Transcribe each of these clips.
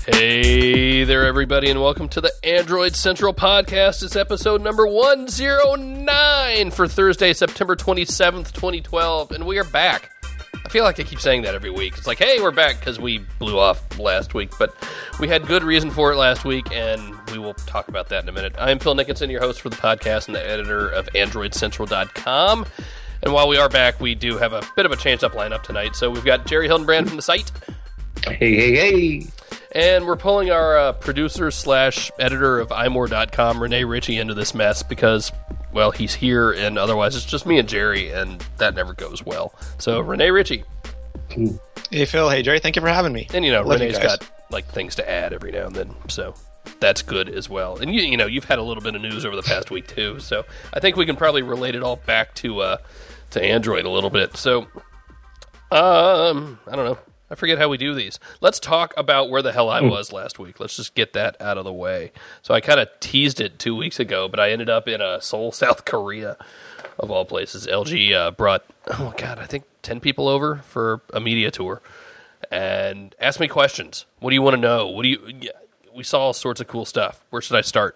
Hey there, everybody, and welcome to the Android Central Podcast. It's episode number 109 for Thursday, September 27th, 2012, and we are back. I feel like I keep saying that every week. It's like, hey, we're back because we blew off last week, but we had good reason for it last week, and we will talk about that in a minute. I am Phil Nickinson, your host for the podcast and the editor of AndroidCentral.com, and while we are back, we do have a bit of a changed-up lineup tonight. So we've got Jerry Hildenbrand from the site. Hey. And we're pulling our producer/editor of iMore.com, Renee Ritchie, into this mess because, well, he's here, and otherwise it's just me and Jerry, and that never goes well. So, Renee Ritchie. Hey, Phil. Hey, Jerry. Thank you for having me. And, Renee's got, things to add every now and then, so that's good as well. And, you've had a little bit of news over the past week, too, so I think we can probably relate it all back to Android a little bit. So, I don't know. I forget how we do these. Let's talk about where the hell I was last week. Let's just get that out of the way. So I kind of teased it 2 weeks ago, but I ended up in Seoul, South Korea, of all places. LG brought, I think 10 people over for a media tour and asked me questions. What do you want to know? We saw all sorts of cool stuff. Where should I start?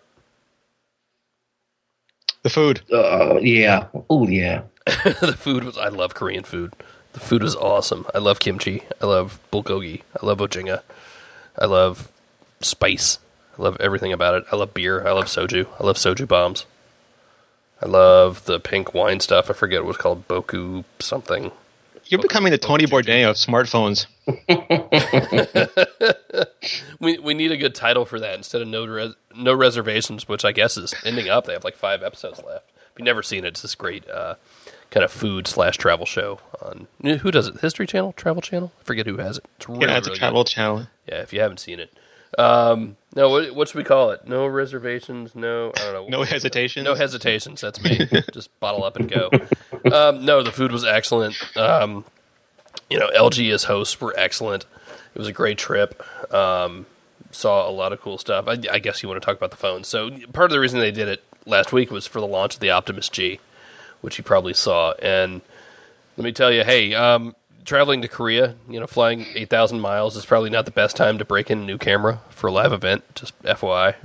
The food. Yeah. Oh, yeah. The food was, I love Korean food. The food was awesome. I love kimchi. I love bulgogi. I love ojinga. I love spice. I love everything about it. I love beer. I love soju. I love soju bombs. I love the pink wine stuff. I forget what it was called. Boku something. You're becoming the Tony Bourdain of smartphones. We need a good title for that instead of no reservations, which I guess is ending up. They have 5 episodes left. If you've never seen it, it's this great kind of food/travel show on, who does it? History Channel? Travel Channel? I forget who has it. It's really, it's a travel channel. Yeah, if you haven't seen it. No, what should we call it? No reservations, no, I don't know. No hesitations? No hesitations, that's me. Just bottle up and go. No, the food was excellent. LG as hosts were excellent. It was a great trip. Saw a lot of cool stuff. I guess you want to talk about the phone. So part of the reason they did it last week was for the launch of the Optimus G, which you probably saw. And let me tell you, hey, traveling to Korea, flying 8,000 miles is probably not the best time to break in a new camera for a live event, just FYI.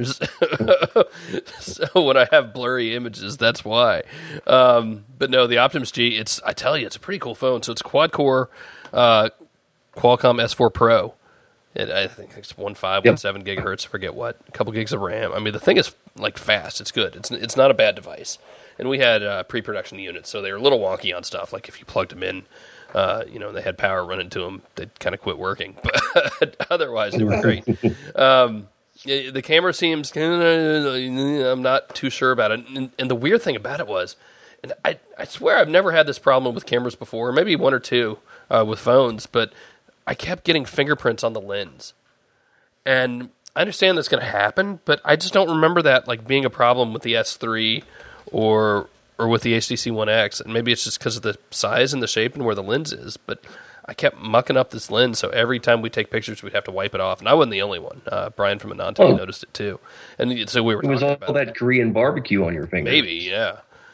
So when I have blurry images, that's why. But no, the Optimus G, it's a pretty cool phone. So it's quad-core Qualcomm S4 Pro. I think it's 1.5, 1.7 gigahertz, I forget what, a couple gigs of RAM. I mean, the thing is fast. It's good. It's not a bad device. And we had pre-production units, so they were a little wonky on stuff. Like if you plugged them in, they had power running to them, they'd kind of quit working. But otherwise, they were great. The camera seems, I'm not too sure about it. And the weird thing about it was, and I swear I've never had this problem with cameras before, maybe one or two with phones, but I kept getting fingerprints on the lens. And I understand that's going to happen, but I just don't remember that being a problem with the S3 or with the HTC One X, and maybe it's just because of the size and the shape and where the lens is, but I kept mucking up this lens, so every time we take pictures, we'd have to wipe it off, and I wasn't the only one. Brian from Anante noticed it too, and so we were talking about it. It was all that Korean barbecue on your finger. Maybe, yeah.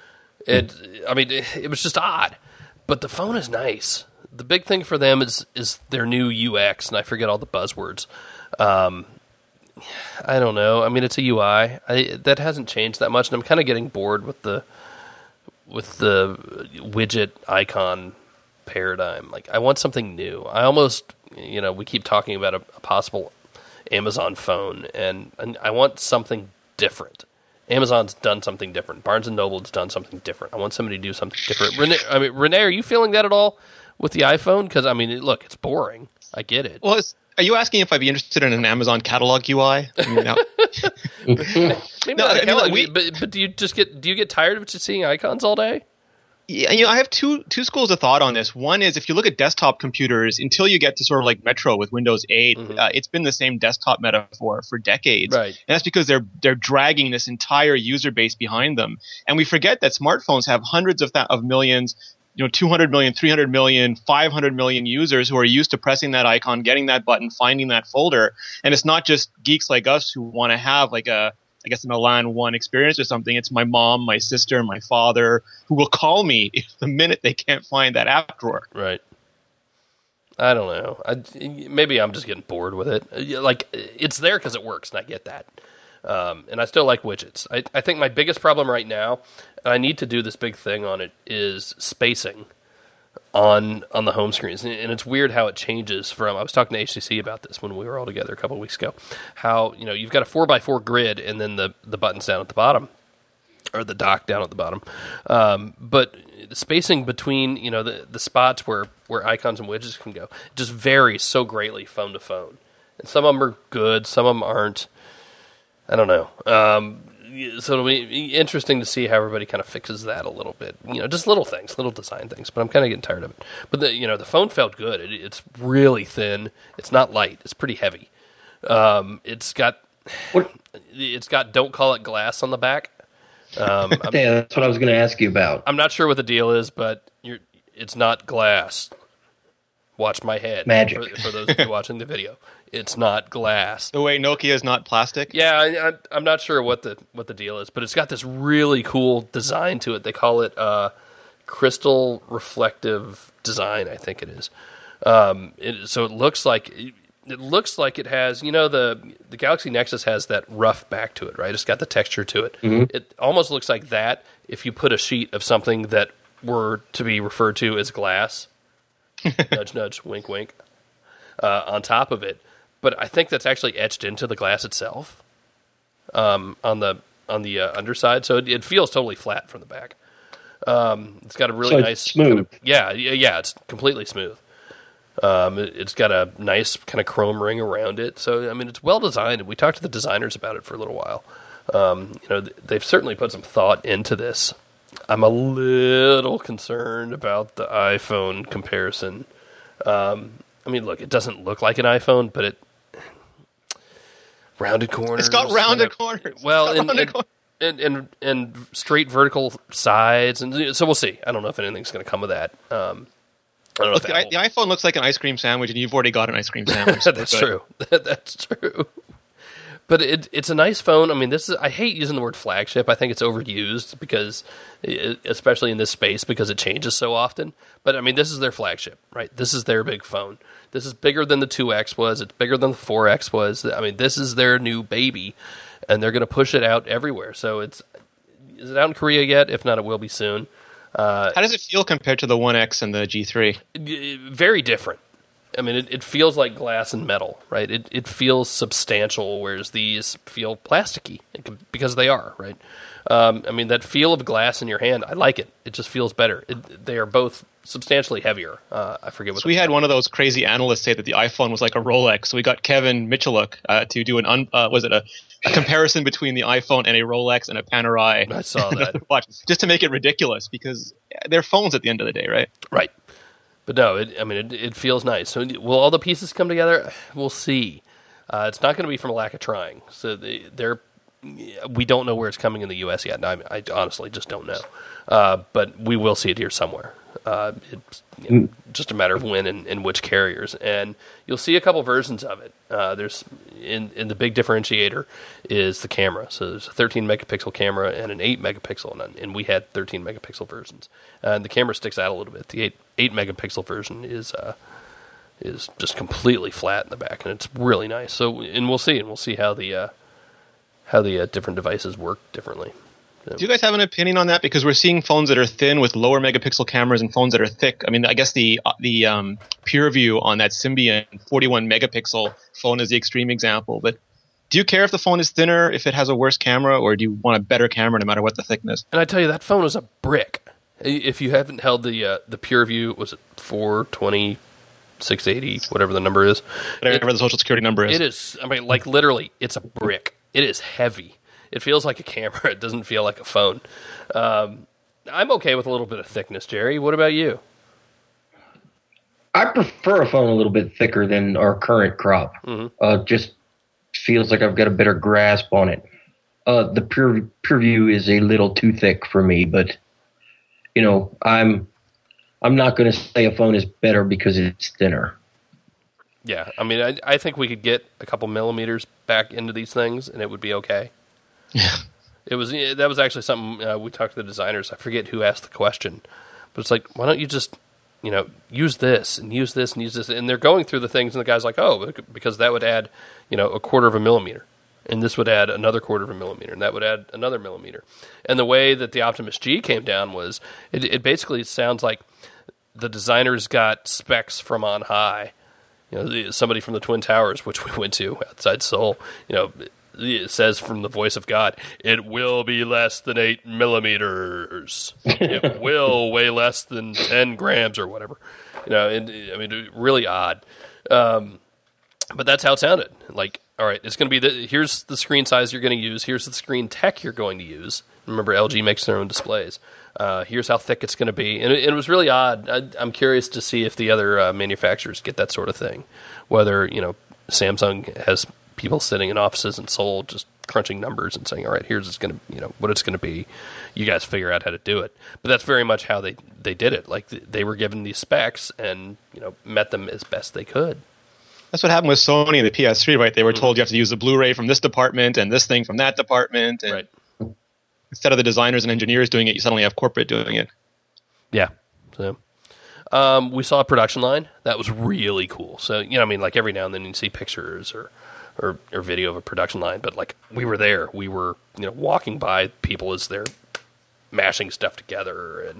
It was just odd, but the phone is nice. The big thing for them is their new UX, and I forget all the buzzwords. I don't know. I mean, it's a UI. That hasn't changed that much, and I'm kind of getting bored with the widget icon paradigm. I want something new. I almost, we keep talking about a possible Amazon phone, and I want something different. Amazon's done something different. Barnes & Noble's done something different. I want somebody to do something different. Renee, are you feeling that at all with the iPhone? Because, look, it's boring. I get it. Well, are you asking if I'd be interested in an Amazon catalog UI? Maybe not a catalog, but do you get tired of just seeing icons all day? Yeah, I have two schools of thought on this. One is if you look at desktop computers, until you get to sort of like Metro with Windows 8, it's been the same desktop metaphor for decades. Right. And that's because they're dragging this entire user base behind them. And we forget that smartphones have hundreds of millions, 200 million, 300 million, 500 million users who are used to pressing that icon, getting that button, finding that folder. And it's not just geeks like us who want to have an Elan One experience or something. It's my mom, my sister, my father who will call me the minute they can't find that app drawer. Right. I don't know. Maybe I'm just getting bored with it. Like, it's there because it works, and I get that. And I still like widgets. I think my biggest problem right now, and I need to do this big thing on it, is spacing on the home screens. And it's weird how it changes from, I was talking to HCC about this when we were all together a couple of weeks ago, how, you've got a 4x4 grid and then the buttons down at the bottom, or the dock down at the bottom. But the spacing between, the spots where icons and widgets can go just varies so greatly phone to phone. And some of them are good, some of them aren't. I don't know. So it'll be interesting to see how everybody kind of fixes that a little bit. Just little things, little design things. But I'm kind of getting tired of it. But the phone felt good. It's really thin. It's not light. It's pretty heavy. It's got don't call it glass on the back. Yeah, that's what I was going to ask you about. I'm not sure what the deal is, but it's not glass. Watch my head. Magic. For those of you watching the video. It's not glass. The way Nokia is not plastic? Yeah, I'm not sure what the deal is, but it's got this really cool design to it. They call it crystal reflective design, I think it is. So it looks like it has, the Galaxy Nexus has that rough back to it, right? It's got the texture to it. Mm-hmm. It almost looks like that if you put a sheet of something that were to be referred to as glass, nudge, nudge, wink, wink, on top of it. But I think that's actually etched into the glass itself on the underside, so it feels totally flat from the back. It's got a really nice smooth. Yeah, it's completely smooth. It's got a nice kind of chrome ring around it, so I mean it's well designed. We talked to the designers about it for a little while. They've certainly put some thought into this. I'm a little concerned about the iPhone comparison. I mean, look, it doesn't look like an iPhone, but it rounded corners. It's got rounded corners. Well, and straight vertical sides, and so we'll see. I don't know if anything's going to come of that. I don't know. Look, the iPhone looks like an ice cream sandwich, and you've already got an ice cream sandwich. That's true. That's true. But it's a nice phone. I mean, I hate using the word flagship. I think it's overused because, especially in this space, because it changes so often. But I mean, this is their flagship, right? This is their big phone. This is bigger than the 2X was. It's bigger than the 4X was. I mean, this is their new baby, and they're going to push it out everywhere. So is it out in Korea yet? If not, it will be soon. How does it feel compared to the 1X and the G3? Very different. I mean, it feels like glass and metal, right? It feels substantial, whereas these feel plasticky because they are, right? I mean, that feel of glass in your hand, I like it. It just feels better. They are both substantially heavier. I forget what. So we had one of those crazy analysts say that the iPhone was like a Rolex. So we got Kevin Michaluk to do a comparison between the iPhone and a Rolex and a Panerai. I saw that. Watch, just to make it ridiculous because they're phones at the end of the day, right? Right. But no, it feels nice. So will all the pieces come together? We'll see. It's not going to be from a lack of trying. So we don't know where it's coming in the U.S. yet. And I honestly just don't know. But we will see it here somewhere. It's just a matter of when and which carriers. And you'll see a couple versions of it. There's in the big differentiator is the camera. So there's a 13 megapixel camera and an 8 megapixel, and we had 13 megapixel versions. And the camera sticks out a little bit. The 8 megapixel version is just completely flat in the back, and it's really nice. So, and we'll see how the different devices work differently. Do you guys have an opinion on that? Because we're seeing phones that are thin with lower megapixel cameras and phones that are thick. I mean, I guess the PureView on that Symbian 41 megapixel phone is the extreme example. But do you care if the phone is thinner, if it has a worse camera, or do you want a better camera no matter what the thickness? And I tell you, that phone is a brick. If you haven't held the PureView, was it 420, 680, whatever the number is? Whatever the social security number is. It is. I mean, like literally, it's a brick. It is heavy. It feels like a camera. It doesn't feel like a phone. I'm okay with a little bit of thickness, Jerry. What about you? I prefer a phone a little bit thicker than our current crop. Mm-hmm. Just feels like I've got a better grasp on it. The PureView is a little too thick for me, but I'm not going to say a phone is better because it's thinner. Yeah, I mean, I think we could get a couple millimeters back into these things, and it would be okay. Yeah, that was actually something we talked to the designers. I forget who asked the question, but it's like, why don't you just, use this and use this and use this. And they're going through the things, and the guy's like, oh, because that would add, a quarter of a millimeter. And this would add another quarter of a millimeter, and that would add another millimeter. And the way that the Optimus G came down was, it basically sounds like the designers got specs from on high. Somebody from the Twin Towers, which we went to outside Seoul, it says from the voice of God, it will be less than 8 millimeters. It will weigh less than 10 grams or whatever. Really odd. But that's how it sounded. Like, all right, it's going to be here's the screen size you're going to use. Here's the screen tech you're going to use. Remember, LG makes their own displays. Here's how thick it's going to be. And it was really odd. I'm curious to see if the other manufacturers get that sort of thing. Whether, Samsung has people sitting in offices in Seoul just crunching numbers and saying, all right, here's it's going to, what it's going to be. You guys figure out how to do it. But that's very much how they did it. Like, they were given these specs and, met them as best they could. That's what happened with Sony and the PS3, right? They were told you have to use the Blu-ray from this department and this thing from that department. And right. Instead of the designers and engineers doing it, you suddenly have corporate doing it. Yeah. So we saw a production line. That was really cool. So, like every now and then you see pictures or video of a production line, but like we were there. We were, walking by people as they're mashing stuff together. And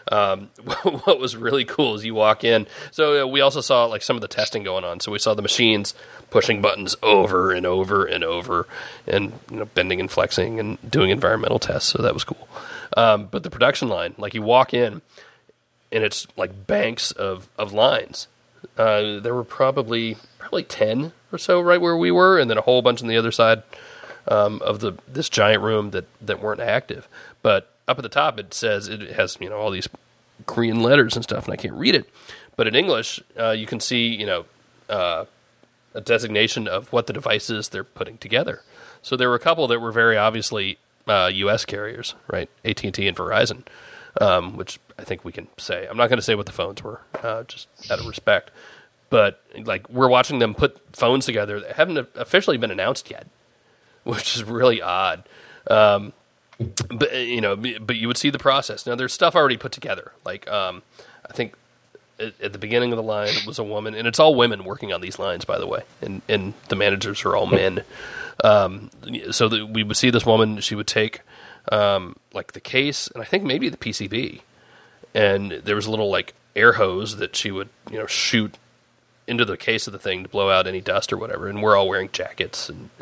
what was really cool is you walk in. So we also saw like some of the testing going on. So we saw the machines pushing buttons over and over and over, and bending and flexing and doing environmental tests. So that was cool. But the production line, like you walk in, and it's like banks of lines. There were probably 10 or so right where we were, and then a whole bunch on the other side of this giant room that weren't active. But up at the top, it says it has all these green letters and stuff, and I can't read it. But in English, you can see a designation of what the devices they're putting together. So there were a couple that were very obviously U.S. carriers, right? AT&T and Verizon, which I think we can say. I'm not going to say what the phones were, just out of respect. But like we're watching them put phones together that haven't officially been announced yet, which is really odd. But you would see the process. Now there's stuff already put together. Like I think at the beginning of the line was a woman, and it's all women working on these lines, by the way, and the managers are all men. So we would see this woman. She would take like the case, and I think maybe the PCB, and there was a little like air hose that she would shoot into the case of the thing to blow out any dust or whatever. And we're all wearing jackets and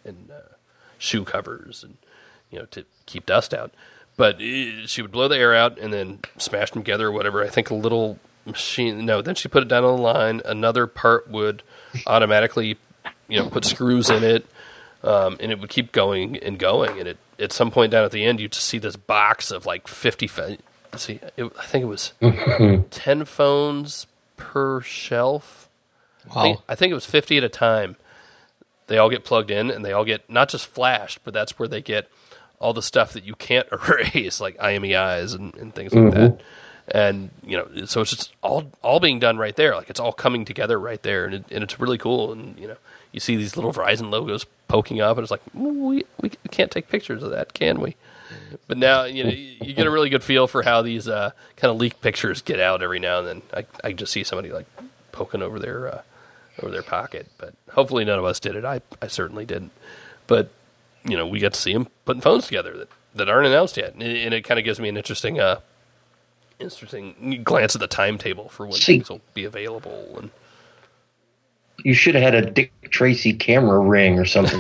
shoe covers and to keep dust out. But she would blow the air out and then smash them together or whatever. I think a little machine. No, then she put it down on the line. Another part would automatically put screws in it. And it would keep going and going. And at some point down at the end, you just see this box of like 50. I think it was 10 phones per shelf. Wow. I think it was 50 at a time. They all get plugged in, and they all get not just flashed, but that's where they get all the stuff that you can't erase, like IMEIs and things like that. And so it's just all being done right there. Like it's all coming together right there, and it's really cool. And you see these little Verizon logos poking up, and it's like we can't take pictures of that, can we? But now you get a really good feel for how these kind of leaked pictures get out every now and then. I just see somebody like poking over their pocket, but hopefully none of us did it. I certainly didn't. But we got to see them putting phones together that aren't announced yet, and it kind of gives me an interesting glance at the timetable for when things will be available. And you should have had a Dick Tracy camera ring or something.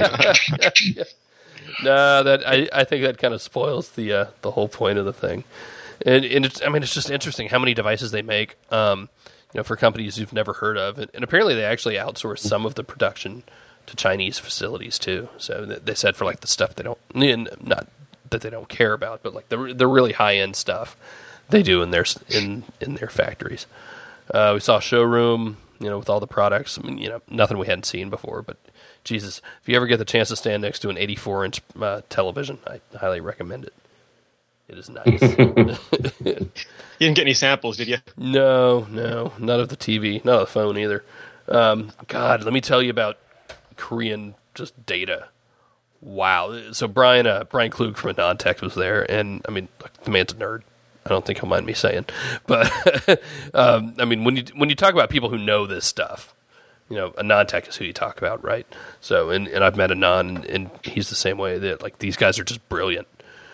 No, I think that kind of spoils the whole point of the thing. And it's just interesting how many devices they make. For companies you've never heard of, and apparently they actually outsource some of the production to Chinese facilities too. So they said for like the stuff they don't, not that they don't care about, but like the really high end stuff they do in their factories. We saw a showroom, with all the products. I mean, nothing we hadn't seen before. But Jesus, if you ever get the chance to stand next to an 84-inch television, I highly recommend it. It is nice. You didn't get any samples, did you? No, not of the TV, not of the phone either. God, let me tell you about Korean just data. Wow. So Brian Klug from AnonTech was there, and I mean, look, the man's a nerd. I don't think he'll mind me saying. But, I mean, when you talk about people who know this stuff, you know, AnandTech is who you talk about, right? So, and I've met Anand, and he's the same way. That like these guys are just brilliant.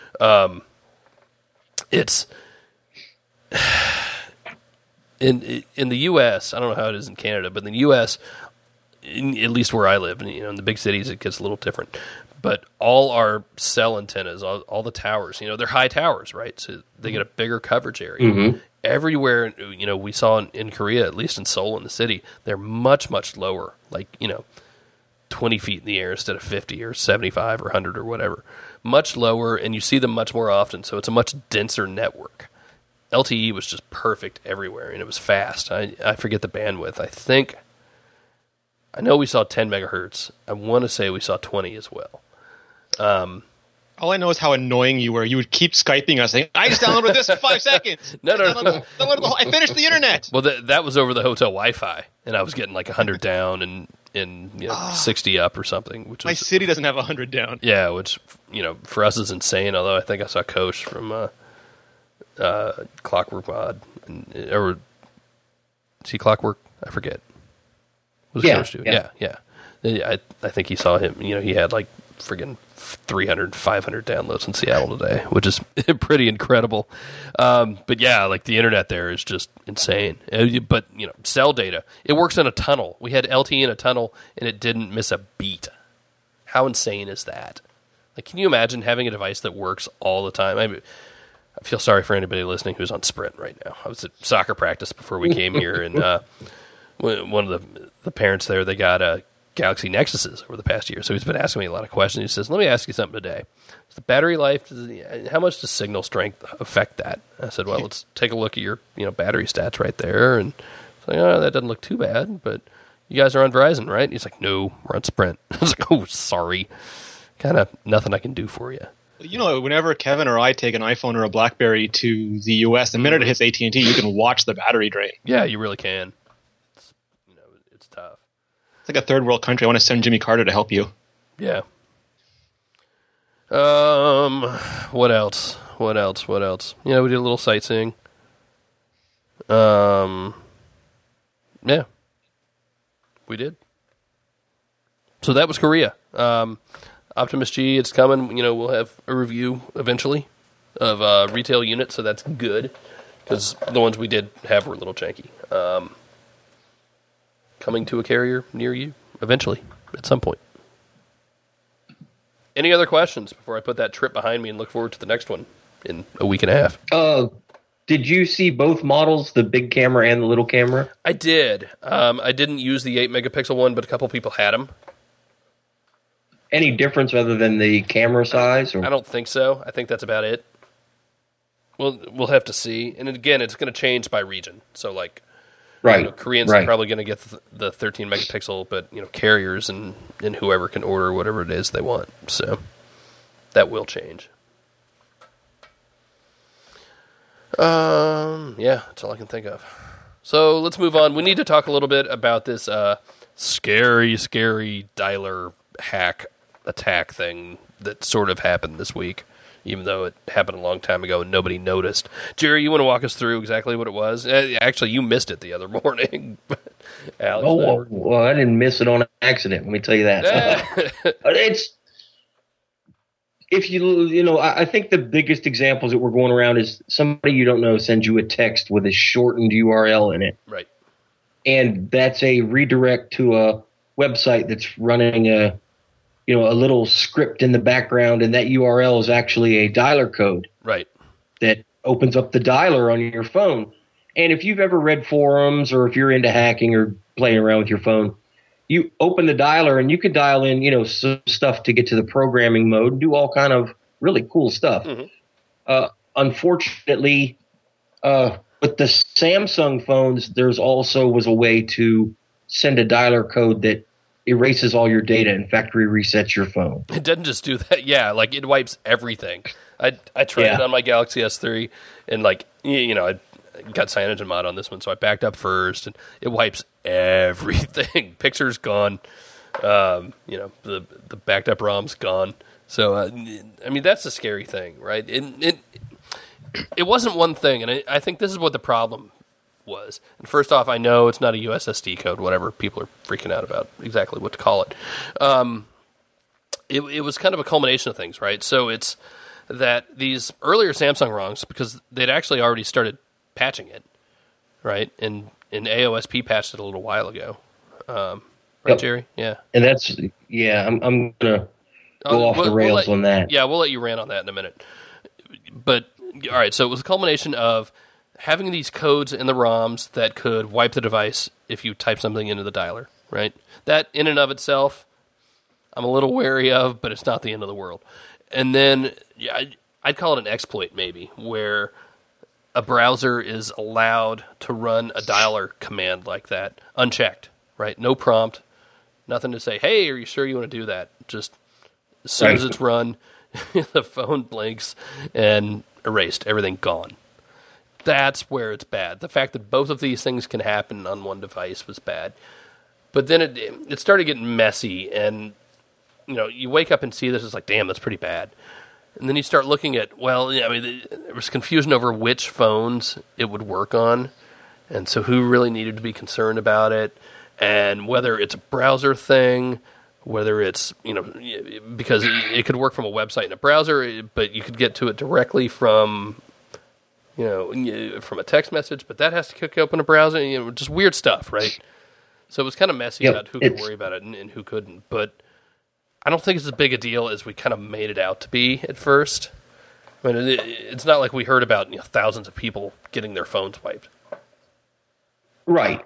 It's in the U.S. I don't know how it is in Canada, but in the U.S., at least where I live, and you know, in the big cities, it gets a little different. But all our cell antennas, all the towers, you know, they're high towers, right? So they get a bigger coverage area. Mm-hmm. Everywhere, you know, we saw in Korea, at least in Seoul, in the city, they're much, much lower, like, you know, 20 feet in the air instead of 50 or 75 or 100 or whatever. Much lower, and you see them much more often, so it's a much denser network. LTE was just perfect everywhere, and it was fast. I forget the bandwidth. I know we saw 10 megahertz. I want to say we saw 20 as well. All I know is how annoying you were. You would keep Skyping us saying, I just downloaded this in 5 seconds. No. I finished the internet. Well, that was over the hotel Wi-Fi, and I was getting like 100 down and you know, 60 up or something. Which my city doesn't have 100 down. Yeah, which, you know, for us is insane, although I think I saw Kosh from Clockwork Mod. Or is he Clockwork? I forget. What does Kosh do? Yeah. I think he saw him. You know, he had like friggin' 300, 500 downloads in Seattle today, which is pretty incredible. But yeah, like the internet there is just insane. But, you know, cell data, it works in a tunnel. We had LTE in a tunnel and it didn't miss a beat. How insane is that? Like, can you imagine having a device that works all the time? I feel sorry for anybody listening who's on Sprint right now. I was at soccer practice before we came here, and one of the parents there, they got Galaxy Nexuses over the past year, so he's been asking me a lot of questions. He says, let me ask you something today. Is the battery life, how much does signal strength affect that? I said, well, let's take a look at your battery stats right there. And it's like, oh, that doesn't look too bad, but you guys are on Verizon, right? And he's like, no, we're on Sprint. I was like, oh, sorry. Kind of nothing I can do for you. You know, whenever Kevin or I take an iPhone or a BlackBerry to the U.S., the minute it hits AT&T, you can watch the battery drain. Yeah, you really can. It's tough. It's like a third world country. I want to send Jimmy Carter to help you. Yeah. What else? You know, we did a little sightseeing. Yeah. We did. So that was Korea. Optimus G, it's coming. You know, we'll have a review eventually of retail units, so that's good because the ones we did have were a little janky. Coming to a carrier near you eventually at some point. Any other questions before I put that trip behind me and look forward to the next one in a week and a half? Did you see both models, the big camera and the little camera? I did. I didn't use the 8 megapixel one, but a couple people had them. Any difference other than the camera size? Or? I don't think so. I think that's about it. We'll have to see. And again, it's going to change by region. So, like, right, you know, Koreans are probably going to get the 13 megapixel, but you know, carriers and whoever can order whatever it is they want. So that will change. Yeah, that's all I can think of. So let's move on. We need to talk a little bit about this scary dialer hack attack thing that sort of happened this week, even though it happened a long time ago and nobody noticed. Jerry, you want to walk us through exactly what it was? Actually, you missed it the other morning. Alex, well, I didn't miss it on accident. Let me tell you that. I think the biggest examples that we're going around is somebody you don't know sends you a text with a shortened URL in it. Right. And that's a redirect to a website that's running a little script in the background, and that URL is actually a dialer code. Right. That opens up the dialer on your phone. And if you've ever read forums or if you're into hacking or playing around with your phone, you open the dialer and you can dial in, some stuff to get to the programming mode and do all kind of really cool stuff. Mm-hmm. Unfortunately, with the Samsung phones, there's also was a way to send a dialer code that erases all your data and factory resets your phone. It doesn't just do that. Yeah, like it wipes everything. I tried it on my Galaxy S3 and I got CyanogenMod on this one, so I backed up first and it wipes everything. Pictures gone. The backed up ROM's gone. So, that's a scary thing, right? it wasn't one thing, and I think this is what the problem was. And first off, I know it's not a USSD code, whatever people are freaking out about exactly what to call it. It was kind of a culmination of things, right? So it's that these earlier Samsung ROMs, because they'd actually already started patching it, right? And AOSP patched it a little while ago. Right, yep. Jerry? Yeah. And that's, I'm going to go off the rails on that. Yeah, we'll let you rant on that in a minute. But, all right, so it was a culmination of having these codes in the ROMs that could wipe the device if you type something into the dialer, right? That, in and of itself, I'm a little wary of, but it's not the end of the world. And then, I'd call it an exploit, maybe, where a browser is allowed to run a dialer command like that, unchecked, right? No prompt, nothing to say, hey, are you sure you want to do that? Just as soon as it's run, the phone blinks and erased, everything gone. That's where it's bad. The fact that both of these things can happen on one device was bad. But then it started getting messy, and you wake up and see this, it's like, damn, that's pretty bad. And then you start looking at, there was confusion over which phones it would work on, and so who really needed to be concerned about it, and whether it's a browser thing, whether it's, because it could work from a website in a browser, but you could get to it directly from, from a text message, but that has to kick open a browser, just weird stuff, right? So it was kind of messy about who could worry about it and who couldn't, but I don't think it's as big a deal as we kind of made it out to be at first. I mean, it's not like we heard about thousands of people getting their phones wiped. Right.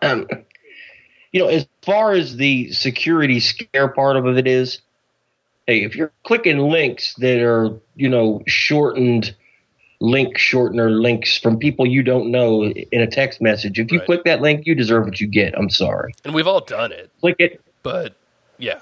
As far as the security scare part of it is, hey, if you're clicking links that are, shortened link shortener links from people you don't know in a text message, if you click that link, you deserve what you get. I'm sorry. And we've all done it. Click it. But, yeah.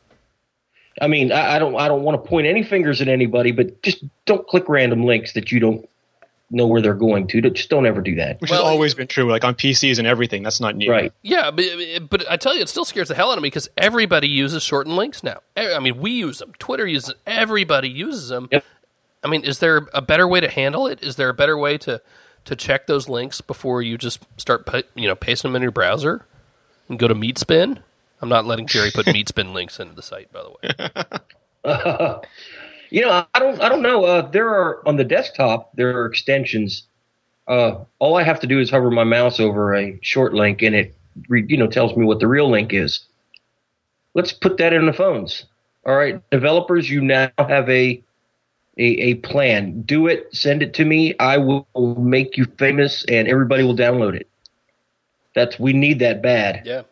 I mean, I don't want to point any fingers at anybody, but just don't click random links that you don't know where they're going to. Just don't ever do that. Which has always been true, like on PCs and everything. That's not new. Right. Yeah, but I tell you, it still scares the hell out of me because everybody uses shortened links now. I mean, we use them. Twitter uses them. Everybody uses them. Yep. I mean, is there a better way to handle it? Is there a better way to check those links before you just start pasting them in your browser and go to Meatspin? I'm not letting Jerry put Meatspin links into the site, by the way. I don't know. There are on the desktop. There are extensions. All I have to do is hover my mouse over a short link, and it tells me what the real link is. Let's put that in the phones. All right, developers, you now have a plan. Do it. Send it to me. I will make you famous, and everybody will download it. We need that bad. Yeah.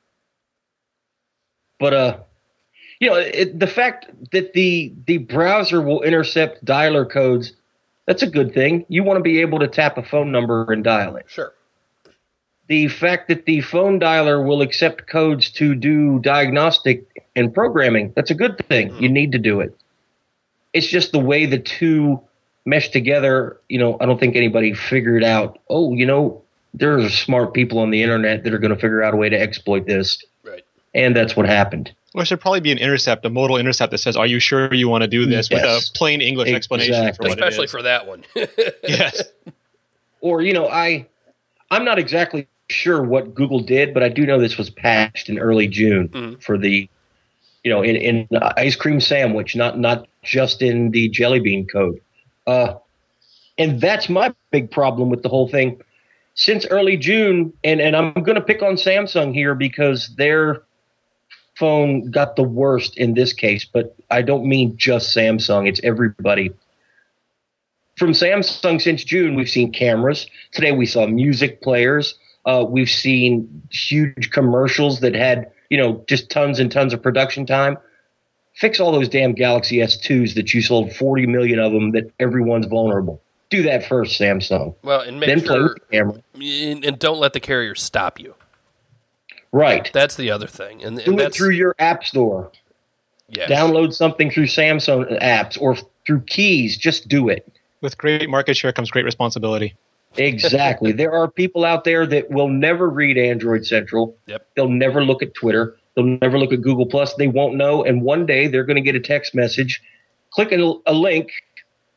But the fact that the browser will intercept dialer codes, that's a good thing. You want to be able to tap a phone number and dial it. Sure. The fact that the phone dialer will accept codes to do diagnostic and programming, that's a good thing. You need to do it. It's just the way the two mesh together. I don't think anybody figured out, there's smart people on the internet that are going to figure out a way to exploit this. Right. And that's what happened. Well, there should probably be an intercept, a modal intercept that says, are you sure you want to do this? Yes. With a plain English explanation for what Especially it is. for that one. Yes. Or, I'm not exactly sure what Google did, but I do know this was patched in early June for the, in ice cream sandwich, not just in the Jelly Bean code. And that's my big problem with the whole thing. Since early June, and I'm going to pick on Samsung here because their phone got the worst in this case, but I don't mean just Samsung. It's everybody. From Samsung since June, we've seen cameras. Today we saw music players. We've seen huge commercials that had, just tons and tons of production time. Fix all those damn Galaxy S2s that you sold 40 million of them that everyone's vulnerable. Do that first, Samsung. Well, and then play with the camera. And don't let the carrier stop you. Right. That's the other thing. And do it through your app store. Yes. Download something through Samsung apps or through keys. Just do it. With great market share comes great responsibility. Exactly. There are people out there that will never read Android Central. Yep. They'll never look at Twitter. They'll never look at Google+. They won't know. And one day they're going to get a text message, click a link,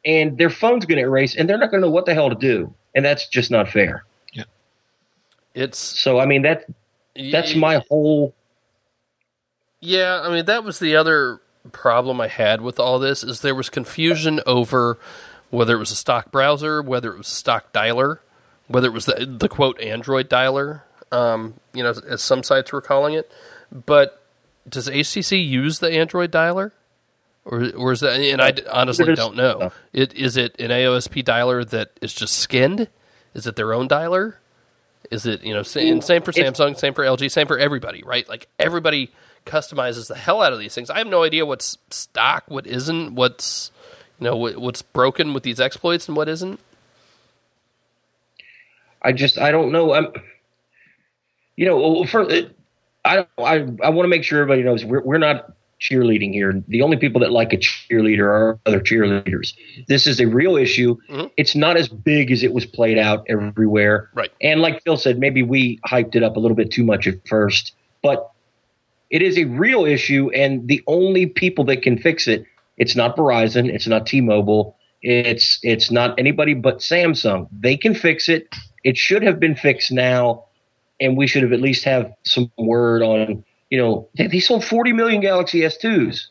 and their phone's going to erase, and they're not going to know what the hell to do, and that's just not fair. Yeah. So I mean that's my whole. Yeah, I mean that was the other problem I had with all this is there was confusion over whether it was a stock browser, whether it was a stock dialer, whether it was the quote Android dialer, as some sites were calling it. But does HTC use the Android dialer, or is that? And I honestly don't know. Is it an AOSP dialer that is just skinned? Is it their own dialer? Is it same for Samsung, same for LG, same for everybody, right? Like everybody customizes the hell out of these things. I have no idea what's stock, what isn't, what's broken with these exploits and what isn't. I don't know. I want to make sure everybody knows we're not cheerleading here. The only people that like a cheerleader are other cheerleaders. This is a real issue. Mm-hmm. It's not as big as it was played out everywhere. Right. And like Phil said, maybe we hyped it up a little bit too much at first, but it is a real issue, and the only people that can fix it, it's not Verizon, it's not T-Mobile, it's not anybody but Samsung. They can fix it. It should have been fixed now, and we should have at least have some word on, they sold 40 million Galaxy S2s.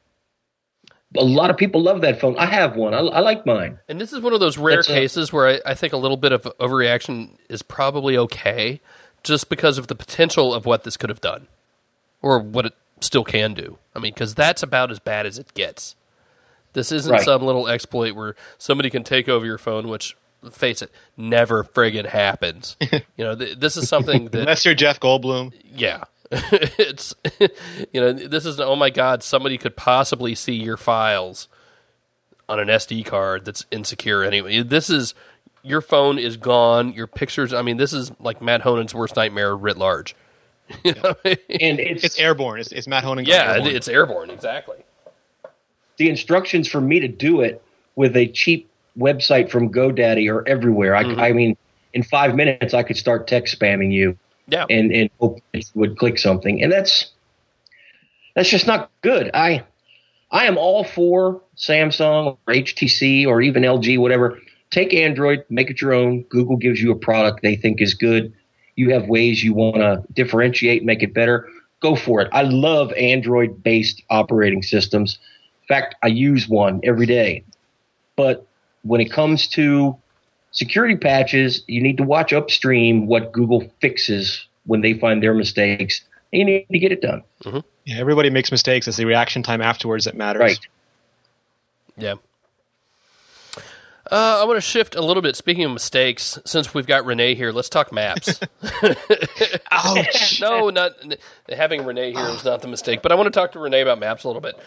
A lot of people love that phone. I have one. I like mine. And this is one of those rare cases where I think a little bit of overreaction is probably okay, just because of the potential of what this could have done. Or what it still can do. I mean, because that's about as bad as it gets. This isn't some little exploit where somebody can take over your phone, which, face it, never friggin' happens. This is something that... Unless you're Jeff Goldblum. Yeah. It's, this is, oh my God, somebody could possibly see your files on an SD card that's insecure anyway. This is, your phone is gone, your pictures, I mean, this is like Matt Honen's worst nightmare writ large. And it's airborne. It's Matt Honan. Yeah, it's airborne. Exactly. The instructions for me to do it with a cheap website from GoDaddy are everywhere. I mean, in 5 minutes, I could start text spamming you. Yeah. And hope it would click something, and that's just not good. I am all for Samsung or HTC or even LG, whatever. Take Android, make it your own. Google gives you a product they think is good. You have ways you want to differentiate, make it better, go for it. I love Android-based operating systems. In fact, I use one every day. But when it comes to security patches, you need to watch upstream what Google fixes when they find their mistakes, and you need to get it done. Mm-hmm. Yeah, everybody makes mistakes. It's the reaction time afterwards that matters. Right. Yeah. I want to shift a little bit. Speaking of mistakes, since we've got Renee here, let's talk maps. Ouch. No, not having Renee here is not the mistake. But I want to talk to Renee about maps a little bit.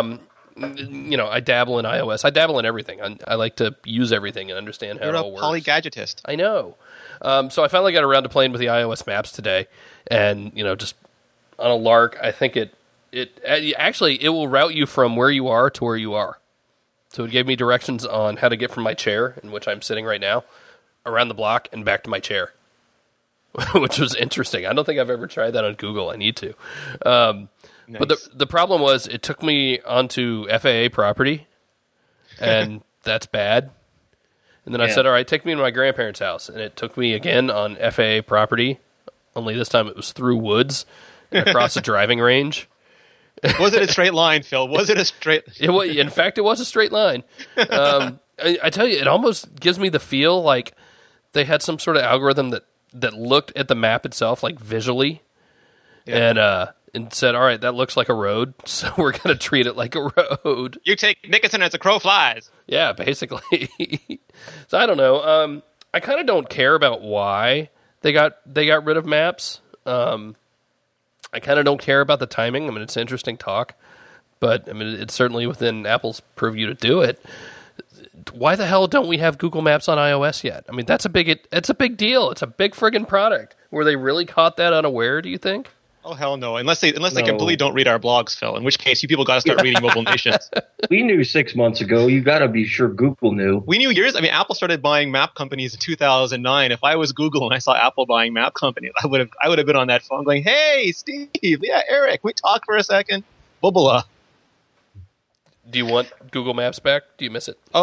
I dabble in iOS. I dabble in everything. I like to use everything and understand how it all works. You're a polygadgetist. I know. So I finally got around to playing with the iOS maps today, and just on a lark, I think it will route you from where you are to where you are. So it gave me directions on how to get from my chair, in which I'm sitting right now, around the block and back to my chair, which was interesting. I don't think I've ever tried that on Google. I need to. Nice. But the problem was it took me onto FAA property, and that's bad. And then I said, all right, take me to my grandparents' house. And it took me again on FAA property, only this time it was through woods and across a driving range. Was it a straight line, Phil? Was it a straight... In fact, it was a straight line. I tell you, it almost gives me the feel like they had some sort of algorithm that looked at the map itself, like visually, and said, all right, that looks like a road, so we're going to treat it like a road. You take Nickerson as a crow flies. Yeah, basically. So I don't know. I kind of don't care about why they got rid of maps. I kind of don't care about the timing. I mean, it's interesting talk, but I mean, it's certainly within Apple's purview to do it. Why the hell don't we have Google Maps on iOS yet? I mean, it's a big deal. It's a big friggin' product. Were they really caught that unaware, do you think? Oh, hell no. Unless they completely don't read our blogs, Phil, in which case you people got to start reading Mobile Nations. We knew 6 months ago. You got to be sure Google knew. We knew years. I mean, Apple started buying map companies in 2009. If I was Google and I saw Apple buying map companies, I would have been on that phone going, hey, Steve, yeah, Eric, we talk for a second. Blah, blah, blah. Do you want Google Maps back? Do you miss it? Oh,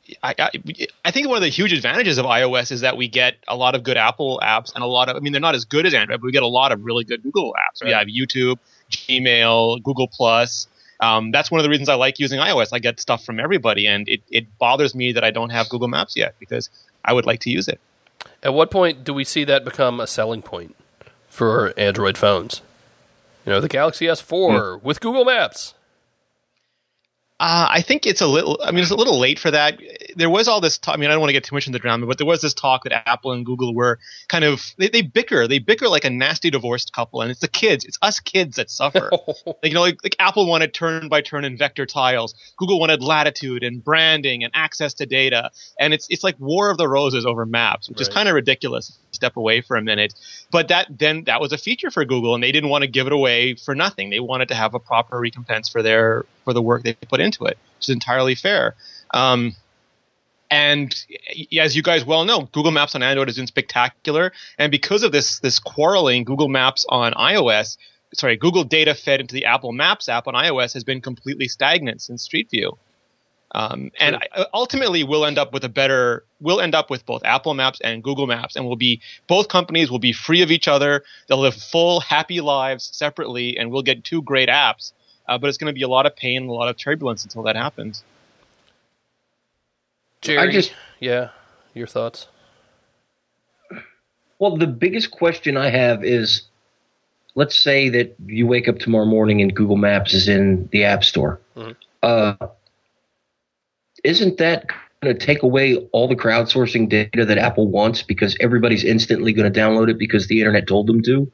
I think one of the huge advantages of iOS is that we get a lot of good Apple apps and a lot of, I mean, they're not as good as Android, but we get a lot of really good Google apps. Right. We have YouTube, Gmail, Google Plus. That's one of the reasons I like using iOS. I get stuff from everybody, and it bothers me that I don't have Google Maps yet because I would like to use it. At what point do we see that become a selling point for Android phones? You know, the Galaxy S4 with Google Maps. I think it's a little late for that. There was all this talk, I don't want to get too much into the drama, but there was this talk that Apple and Google were kind of, they bicker like a nasty divorced couple, and it's the kids, it's us kids that suffer. like Apple wanted turn-by-turn and vector tiles. Google wanted latitude and branding and access to data. And it's like War of the Roses over maps, which is kind of ridiculous. Step away for a minute. But that was a feature for Google, and they didn't want to give it away for nothing. They wanted to have a proper recompense for the work they put into it, which is entirely fair. And as you guys well know, Google Maps on Android has been spectacular. And because of this quarreling, Google Maps on Google data fed into the Apple Maps app on iOS has been completely stagnant since Street View. And ultimately, we'll end up with both Apple Maps and Google Maps, and both companies will be free of each other. They'll live full, happy lives separately, and we'll get two great apps. But it's going to be a lot of pain and a lot of turbulence until that happens. Jerry, your thoughts? Well, the biggest question I have is, let's say that you wake up tomorrow morning and Google Maps is in the App Store. Mm-hmm. Isn't that going to take away all the crowdsourcing data that Apple wants because everybody's instantly going to download it because the internet told them to?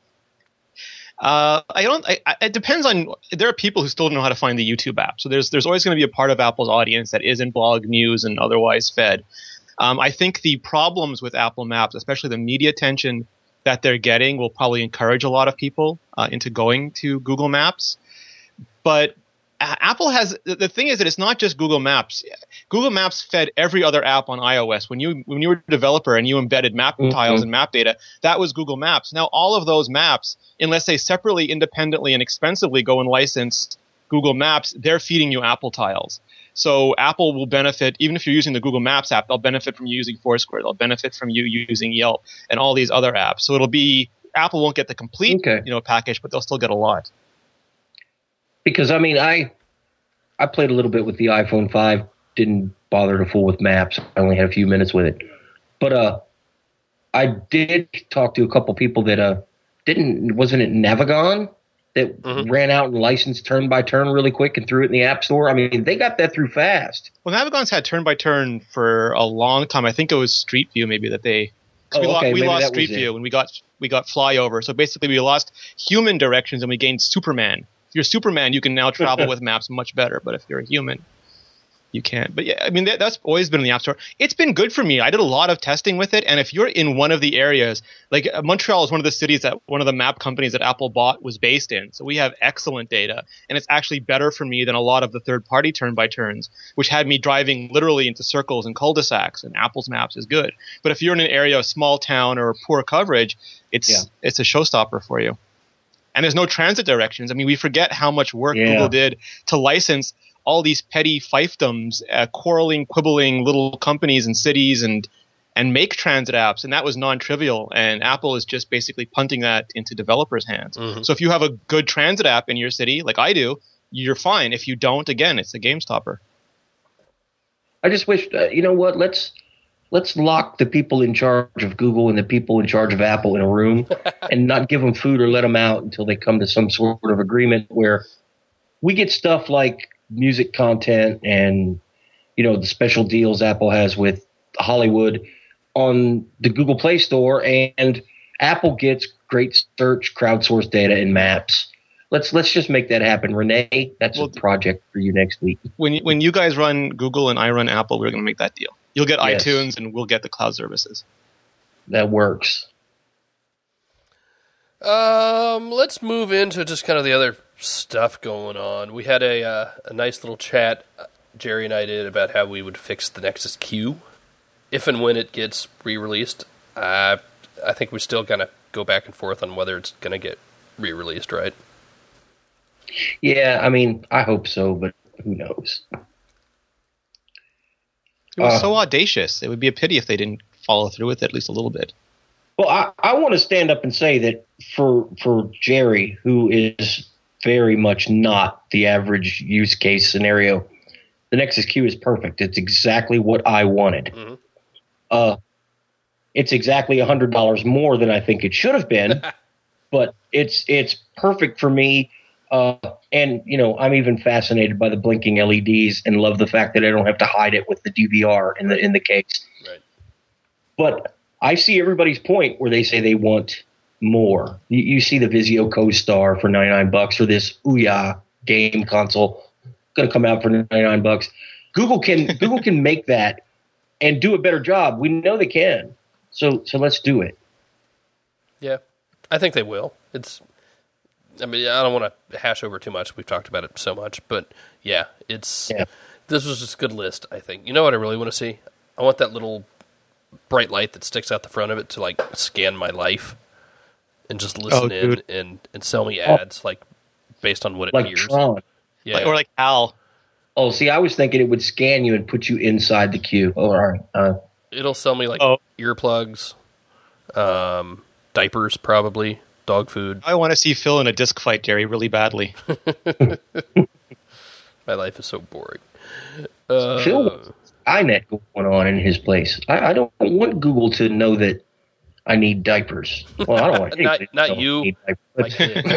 It depends on. There are people who still don't know how to find the YouTube app. So there's always going to be a part of Apple's audience that isn't blog news and otherwise fed. I think the problems with Apple Maps, especially the media attention that they're getting, will probably encourage a lot of people into going to Google Maps. But Apple has, the thing is that it's not just Google Maps. Google Maps fed every other app on iOS. When you were a developer and you embedded map tiles and map data, that was Google Maps. Now all of those maps, unless they separately, independently, and expensively go and license Google Maps, they're feeding you Apple tiles. So Apple will benefit, even if you're using the Google Maps app, they'll benefit from you using Foursquare. They'll benefit from you using Yelp and all these other apps. So Apple won't get the complete package, but they'll still get a lot. Because, I played a little bit with the iPhone 5, didn't bother to fool with Maps. I only had a few minutes with it. But I did talk to a couple people that wasn't it Navigon that ran out and licensed turn by turn really quick and threw it in the App Store? They got that through fast. Well, Navigon's had turn by turn for a long time. I think it was Street View maybe that they... We lost Street View and we got Flyover. So basically we lost human directions and we gained Superman. If you're Superman, you can now travel with maps much better. But if you're a human, you can't. But yeah, that's always been in the App Store. It's been good for me. I did a lot of testing with it. And if you're in one of the areas, like Montreal is one of the cities that one of the map companies that Apple bought was based in. So we have excellent data. And it's actually better for me than a lot of the third-party turn-by-turns, which had me driving literally into circles and cul-de-sacs. And Apple's Maps is good. But if you're in an area of small town or poor coverage, it's a showstopper for you. And there's no transit directions. We forget how much work Google did to license all these petty fiefdoms, quarreling, quibbling little companies and cities and make transit apps. And that was non-trivial. And Apple is just basically punting that into developers' hands. Mm-hmm. So if you have a good transit app in your city, like I do, you're fine. If you don't, again, it's a game stopper. I just wish, let's lock the people in charge of Google and the people in charge of Apple in a room and not give them food or let them out until they come to some sort of agreement where we get stuff like music content and, the special deals Apple has with Hollywood on the Google Play Store, and Apple gets great search, crowdsourced data and maps. Let's just make that happen. Renee, that's a project for you next week. When you guys run Google and I run Apple, we're going to make that deal. You'll get iTunes and we'll get the cloud services. That works. Let's move into just kind of the other stuff going on. We had a nice little chat, Jerry and I did, about how we would fix the Nexus Q if and when it gets re-released. I think we're still going to go back and forth on whether it's going to get re-released, right? Yeah, I hope so, but who knows? It was so audacious. It would be a pity if they didn't follow through with it at least a little bit. Well, I want to stand up and say that for Jerry, who is very much not the average use case scenario, the Nexus Q is perfect. It's exactly what I wanted. Mm-hmm. It's exactly $100 more than I think it should have been, but it's perfect for me. And I'm even fascinated by the blinking LEDs and love the fact that I don't have to hide it with the DVR in the case. Right. But I see everybody's point where they say they want more. You see the Vizio Co-Star for $99 or this Ouya game console going to come out for $99. Google can make that and do a better job. We know they can. So let's do it. Yeah, I think they will. I don't want to hash over too much. We've talked about it so much, but this was just a good list, I think. You know what I really want to see? I want that little bright light that sticks out the front of it to like scan my life and just listen in and sell me ads like based on what it like hears. Tron. Yeah. Or like Hal. Oh, see, I was thinking it would scan you and put you inside the queue. Oh, all right. It'll sell me like earplugs, diapers, probably dog food. I want to see Phil in a disc fight, Jerry, really badly. My life is so boring. Phil, iNet going on in his place. I don't want Google to know that I need diapers. Well, I don't want not you, my kids.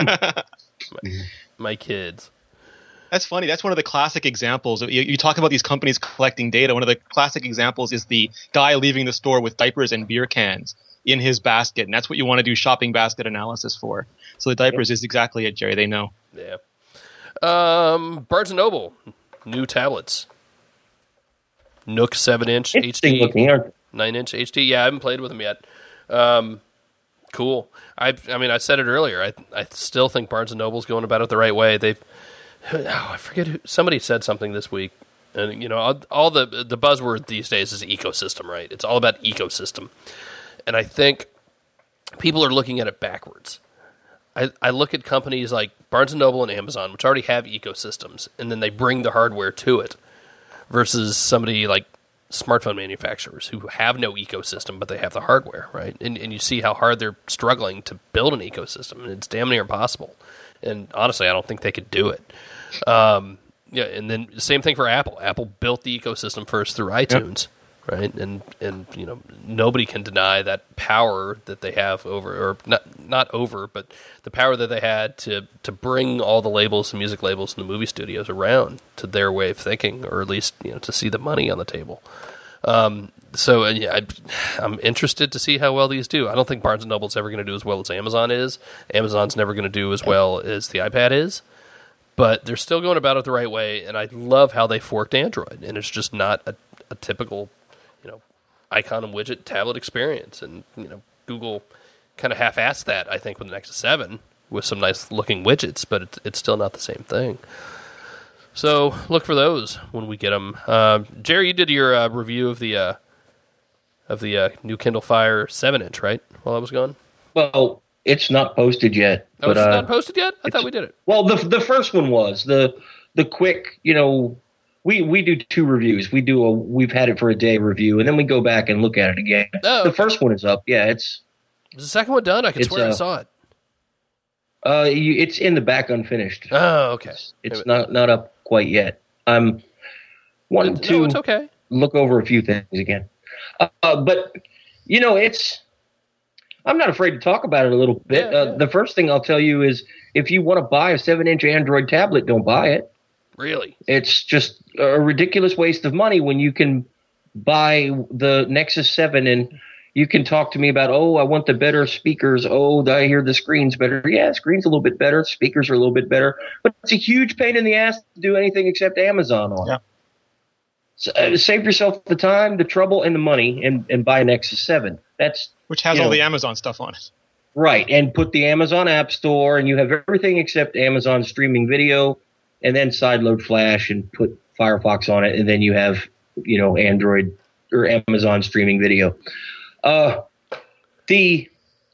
my kids. That's funny. That's one of the classic examples. You talk about these companies collecting data. One of the classic examples is the guy leaving the store with diapers and beer cans in his basket, and that's what you want to do shopping basket analysis for. So the diapers is exactly it, Jerry. They know. Yeah. Barnes & Noble, new tablets. Nook 7-inch HD, 9-inch HD. Yeah, I haven't played with them yet. Cool. I said it earlier. I still think Barnes & Noble's going about it the right way. I forget who. Somebody said something this week, and all the buzzword these days is ecosystem, right? It's all about ecosystem, and I think people are looking at it backwards. I look at companies like Barnes & Noble and Amazon, which already have ecosystems, and then they bring the hardware to it, versus somebody like smartphone manufacturers who have no ecosystem, but they have the hardware, right? And you see how hard they're struggling to build an ecosystem, and it's damn near impossible. And honestly, I don't think they could do it. And then same thing for Apple. Apple built the ecosystem first through iTunes, right? And nobody can deny that power that they have over, or not over, but the power that they had to bring all the labels, the music labels, and the movie studios around to their way of thinking, or at least to see the money on the table. So I'm interested to see how well these do. I don't think Barnes & Noble's ever going to do as well as Amazon is. Amazon's never going to do as well as the iPad is. But they're still going about it the right way, and I love how they forked Android. And it's just not a typical, icon and widget tablet experience. And, Google kind of half-assed that, I think, with the Nexus 7 with some nice-looking widgets, but it's still not the same thing. So look for those when we get them. Jerry, you did your review of the new Kindle Fire 7-inch, right? While I was gone. Well, it's not posted yet. Oh, but, it's not posted yet? I thought we did it. Well, the first one was the quick. We do 2 reviews. We've had it for a day review, and then we go back and look at it again. Oh, the first one is up. Yeah, is the second one done? I could swear I saw it. It's in the back unfinished. Oh, okay. It's not up quite yet. I'm wanting to it's okay. Look over a few things again. But I'm not afraid to talk about it a little bit. Yeah. The first thing I'll tell you is if you want to buy a 7-inch Android tablet, don't buy it. Really? It's just a ridiculous waste of money when you can buy the Nexus 7 and you can talk to me about, I want the better speakers. I hear the screen's better. Yeah, screen's a little bit better. Speakers are a little bit better. But it's a huge pain in the ass to do anything except Amazon on it. So, save yourself the time, the trouble, and the money and buy a Nexus 7. Which has all the Amazon stuff on it. Right, and put the Amazon App Store, and you have everything except Amazon streaming video, and then sideload Flash and put Firefox on it, and then you have, Android or Amazon streaming video. The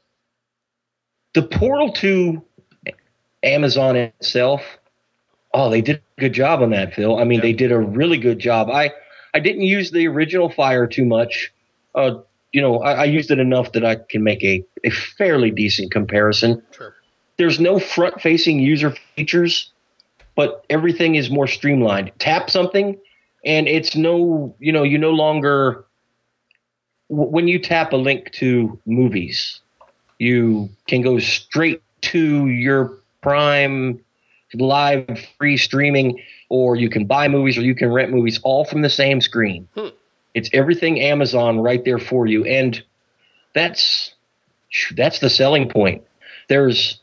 portal to Amazon itself, they did a good job on that, Phil. I mean, They did a really good job. I didn't use the original Fire too much. I used it enough that I can make a fairly decent comparison. Sure. There's no front-facing user features, but everything is more streamlined. Tap something, and it's you no longer when you tap a link to movies, you can go straight to your Prime live free streaming, or you can buy movies or you can rent movies all from the same screen. It's everything Amazon right there for you, and that's the selling point. There's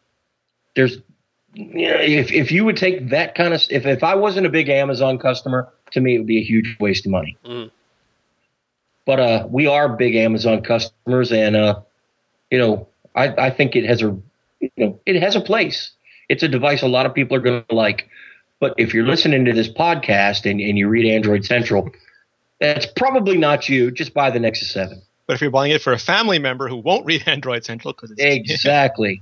if you would take that kind of if I wasn't a big Amazon customer, to me it would be a huge waste of money. But we are big Amazon customers, and I think it has a place. It's a device a lot of people are going to like. But if you're listening to this podcast and you read Android Central, that's probably not you. Just buy the Nexus 7. But if you're buying it for a family member who won't read Android Central, because it's exactly.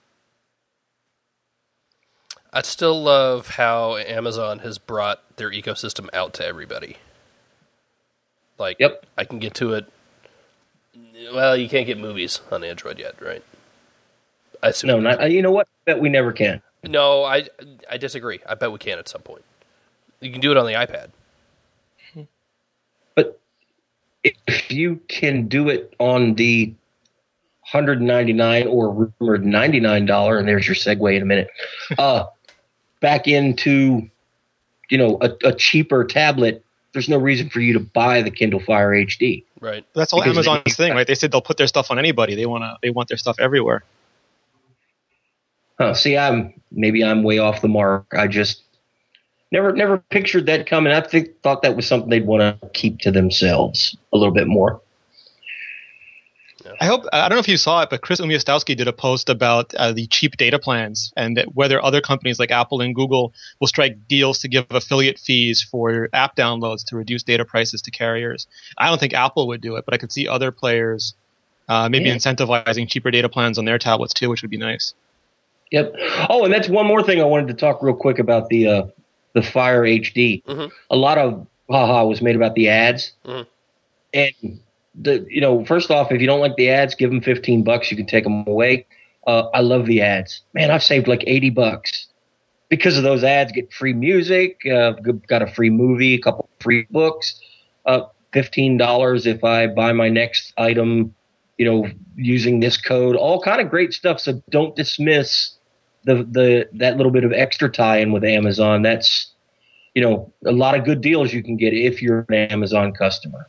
I still love how Amazon has brought their ecosystem out to everybody. Like, yep. I can get to it. Well, you can't get movies on Android yet, right? I assume. No, you know what? I bet we never can. No, I disagree. I bet we can at some point. You can do it on the iPad. But if you can do it on the $199 or rumored $99, and there's your segue in a minute, back into a cheaper tablet, there's no reason for you to buy the Kindle Fire HD. Right. That's all Amazon's thing, right? They said they'll put their stuff on anybody. They want their stuff everywhere. See, maybe I'm way off the mark. I just never pictured that coming. I thought that was something they'd want to keep to themselves a little bit more. I don't know if you saw it, but Chris Umiastowski did a post about the cheap data plans and that whether other companies like Apple and Google will strike deals to give affiliate fees for app downloads to reduce data prices to carriers. I don't think Apple would do it, but I could see other players maybe incentivizing cheaper data plans on their tablets too, which would be nice. Yep. Oh, and that's one more thing I wanted to talk real quick about the Fire HD. Mm-hmm. A lot of was made about the ads, and first off, if you don't like the ads, give them $15. You can take them away. I love the ads, man. I've saved like $80 because of those ads. Get free music, got a free movie, a couple free books. $15 if I buy my next item, using this code. All kind of great stuff. So don't dismiss that little bit of extra tie-in with Amazon. That's a lot of good deals you can get if you're an Amazon customer.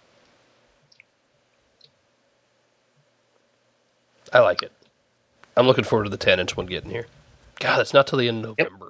I like it. I'm looking forward to the 10-inch one getting here. God, it's not till the end of November.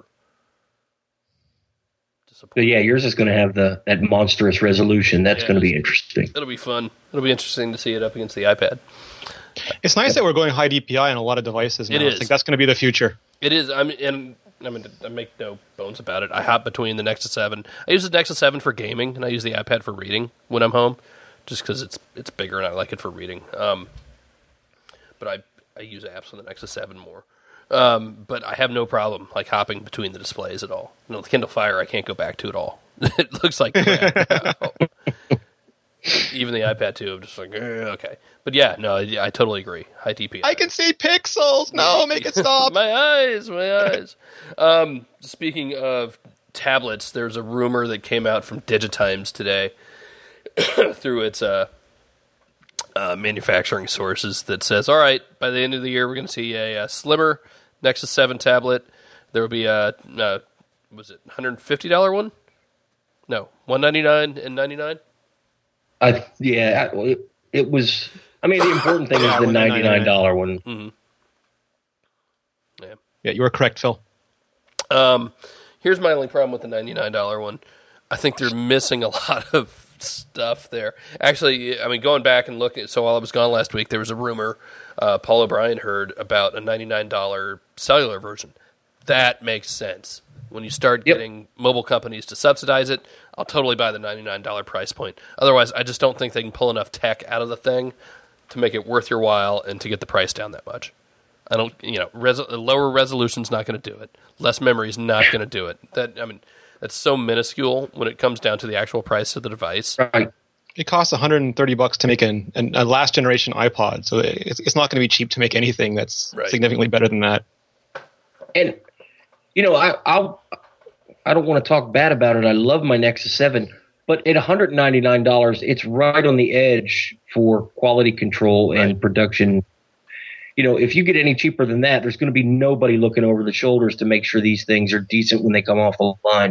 So yeah, yours is going to have that monstrous resolution. That's going to be interesting. It'll be fun. It'll be interesting to see it up against the iPad. It's nice that we're going high DPI on a lot of devices now. It is. I think that's going to be the future. It is. I make no bones about it. I hop between the Nexus 7. I use the Nexus 7 for gaming, and I use the iPad for reading when I'm home, just because it's bigger and I like it for reading. But I use apps on the Nexus 7 more. But I have no problem hopping between the displays at all. The Kindle Fire I can't go back to at all. It looks like crap. Even the iPad 2, I'm just like, okay. But yeah, no, I totally agree. High DPI. I can see pixels. No, make it stop. My eyes. Speaking of tablets, there's a rumor that came out from Digitimes today through its manufacturing sources that says, all right, by the end of the year, we're going to see a slimmer Nexus 7 tablet. There will be a, was it $150 one? No, $199 and $99? It was. I mean, the important thing is the $99 one. Mm-hmm. Yeah, you were correct, Phil. Here's my only problem with the $99 one. I think they're missing a lot of stuff there. Actually, going back and looking, so while I was gone last week, there was a rumor Paul O'Brien heard about a $99 cellular version. That makes sense. When you start getting mobile companies to subsidize it, I'll totally buy the $99 price point. Otherwise, I just don't think they can pull enough tech out of the thing to make it worth your while and to get the price down that much. I don't, lower resolution's not going to do it. Less memory's not going to do it. that's so minuscule when it comes down to the actual price of the device. Right. It costs $130 to make a last generation iPod, so it's not going to be cheap to make anything that's significantly better than that. And I don't want to talk bad about it. I love my Nexus 7, but at $199, it's right on the edge for quality control and production. If you get any cheaper than that, there's going to be nobody looking over the shoulders to make sure these things are decent when they come off the line.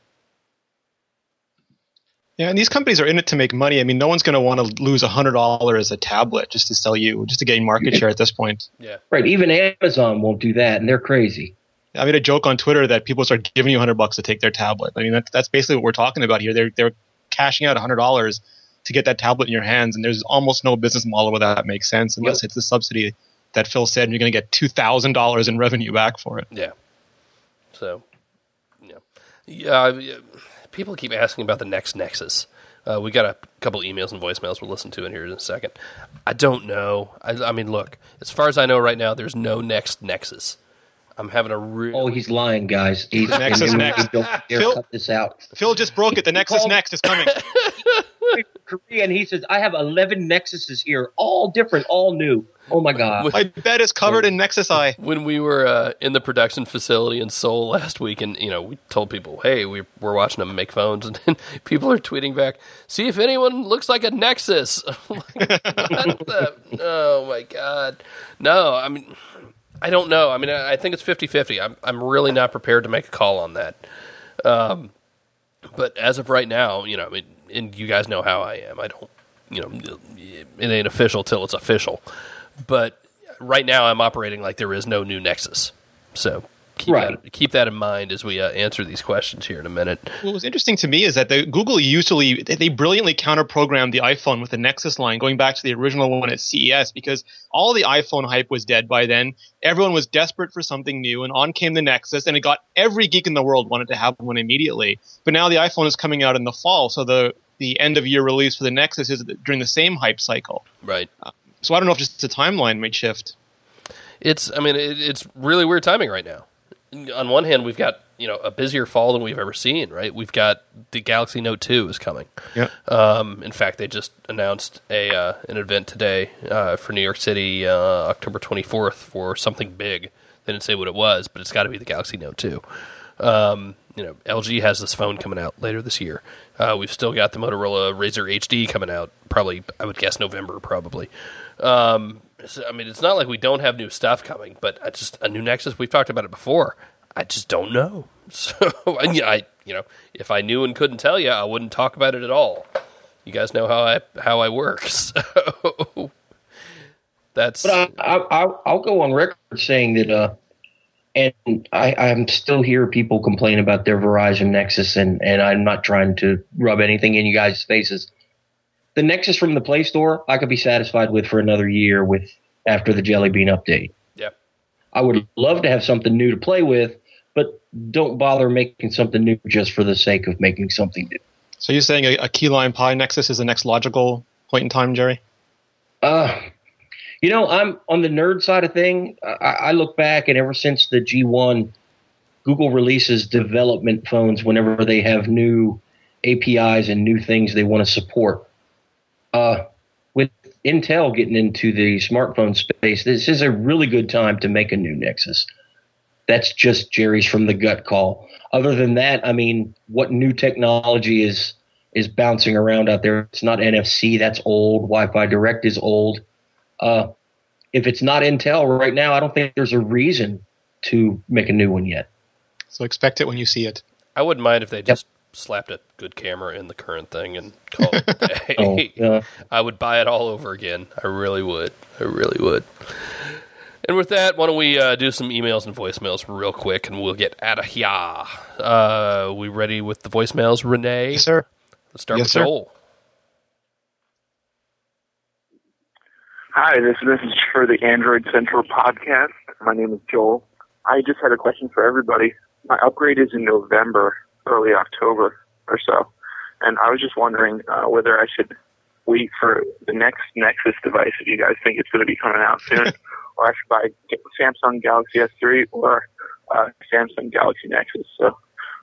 Yeah, and these companies are in it to make money. I mean, no one's going to want to lose $100 as a tablet just to gain market share at this point. Yeah, right. Even Amazon won't do that, and they're crazy. I made a joke on Twitter that people start giving you $100 to take their tablet. I mean, that's basically what we're talking about here. They're cashing out $100 to get that tablet in your hands, and there's almost no business model where that makes sense unless it's the subsidy that Phil said, and you're going to get $2,000 in revenue back for it. Yeah. So, yeah. People keep asking about the next Nexus. We got a couple emails and voicemails we'll listen to in here in a second. I don't know. I mean, look, as far as I know right now, there's no next Nexus. I'm having a real... Oh, he's lying, guys. The Nexus Next. Don't dare cut this out. Phil just broke it. The Nexus Next is coming. And he says, I have 11 Nexuses here, all different, all new. Oh, my God. My bed is covered in Nexus Eye. When we were in the production facility in Seoul last week, and we told people, hey, we're watching them make phones, and then people are tweeting back, see if anyone looks like a Nexus. I'm like, what the? Oh, my God. No, I mean... I don't know. I mean, I think it's 50-50. I'm really not prepared to make a call on that. But as of right now, I mean, and you guys know how I am. I don't, it ain't official till it's official. But right now I'm operating like there is no new Nexus. So keep that in mind as we answer these questions here in a minute. What was interesting to me is that Google usually they brilliantly counter-programmed the iPhone with the Nexus line, going back to the original one at CES, because all the iPhone hype was dead by then. Everyone was desperate for something new, and on came the Nexus, and it got every geek in the world wanted to have one immediately. But now the iPhone is coming out in the fall, so the end-of-year release for the Nexus is during the same hype cycle. Right. So I don't know if just the timeline might shift. It's really weird timing right now. On one hand, we've got a busier fall than we've ever seen. Right, we've got the Galaxy Note 2 is coming. Yeah. In fact, they just announced an event today for New York City, October 24th, for something big. They didn't say what it was, but it's got to be the Galaxy Note 2. LG has this phone coming out later this year. We've still got the Motorola Razr HD coming out, probably, I would guess, November, probably. So, I mean, it's not like we don't have new stuff coming, but a new Nexus, we've talked about it before. I just don't know. So, if I knew and couldn't tell you, I wouldn't talk about it at all. You guys know how I work, so that's. But I'll go on record saying that, and I'm still hear people complain about their Verizon Nexus, and I'm not trying to rub anything in you guys' faces. The Nexus from the Play Store, I could be satisfied with for another year after the Jelly Bean update. Yeah. I would love to have something new to play with, but don't bother making something new just for the sake of making something new. So you're saying a Keyline Pi Nexus is the next logical point in time, Jerry? I'm on the nerd side of thing. I look back, and ever since the G1, Google releases development phones whenever they have new APIs and new things they want to support. With Intel getting into the smartphone space, this is a really good time to make a new Nexus. That's just Jerry's from the gut call. Other than that, I mean, what new technology is bouncing around out there? It's not NFC. That's old. Wi-Fi Direct is old. If it's not Intel right now, I don't think there's a reason to make a new one yet. So expect it when you see it. I wouldn't mind if they just slapped a good camera in the current thing and called it a day. Oh, yeah. I would buy it all over again. I really would. And with that, why don't we do some emails and voicemails real quick, and we'll get out of here. We ready with the voicemails, Renee? Yes, sir. Let's start with Joel. Hi, this is for the Android Central podcast. My name is Joel. I just had a question for everybody. My upgrade is in November, early October or so, and I was just wondering whether I should wait for the next Nexus device if you guys think it's going to be coming out soon, or I should buy Samsung Galaxy S3 or Samsung Galaxy Nexus. So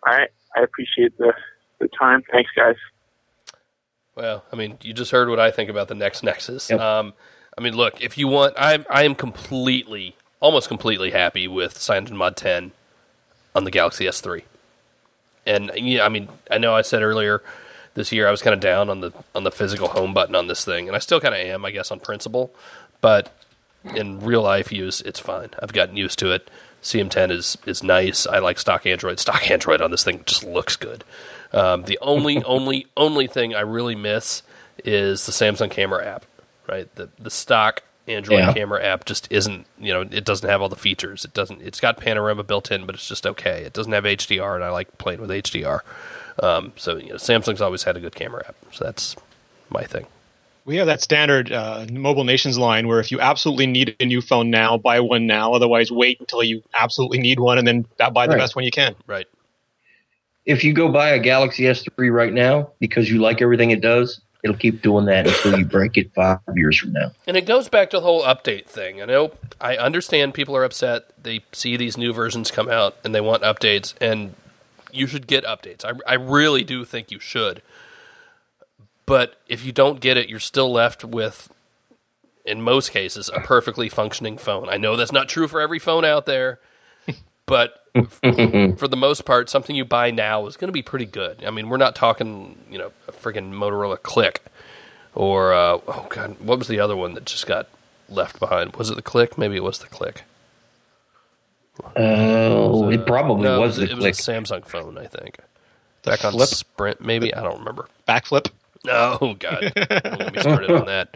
All right. I appreciate the time. Thanks, guys. Well, I mean, you just heard what I think about the next Nexus. Yep. I mean, look, if you want, I am almost completely happy with CyanogenMod 10 on the Galaxy S3. And yeah, I mean, I know I said earlier this year I was kind of down on the physical home button on this thing, and I still kind of am, I guess, on principle. But in real life use, it's fine. I've gotten used to it. CM10 is nice. I like stock Android. Stock Android on this thing just looks good. The only thing I really miss is the Samsung camera app. Right, the stock Android camera app just isn't. It doesn't have all the features. It doesn't. It's got panorama built in, but it's just okay. It doesn't have HDR, and I like playing with HDR. So Samsung's always had a good camera app. So that's my thing. We have that standard Mobile Nations line where if you absolutely need a new phone now, buy one now. Otherwise, wait until you absolutely need one and then buy the best one you can. Right. If you go buy a Galaxy S3 right now because you like everything it does, it'll keep doing that until you break it 5 years from now. And it goes back to the whole update thing. I understand people are upset. They see these new versions come out and they want updates, and you should get updates. I really do think you should. But if you don't get it, you're still left with, in most cases, a perfectly functioning phone. I know that's not true for every phone out there, but for the most part, something you buy now is going to be pretty good. I mean, we're not talking, a friggin' Motorola Click or, what was the other one that just got left behind? Was it the Click? Maybe it was the Click. It probably was the Click. It was a Samsung phone, I think. Back on Sprint, maybe? I don't remember. Backflip? Oh, God. Don't get me started on that.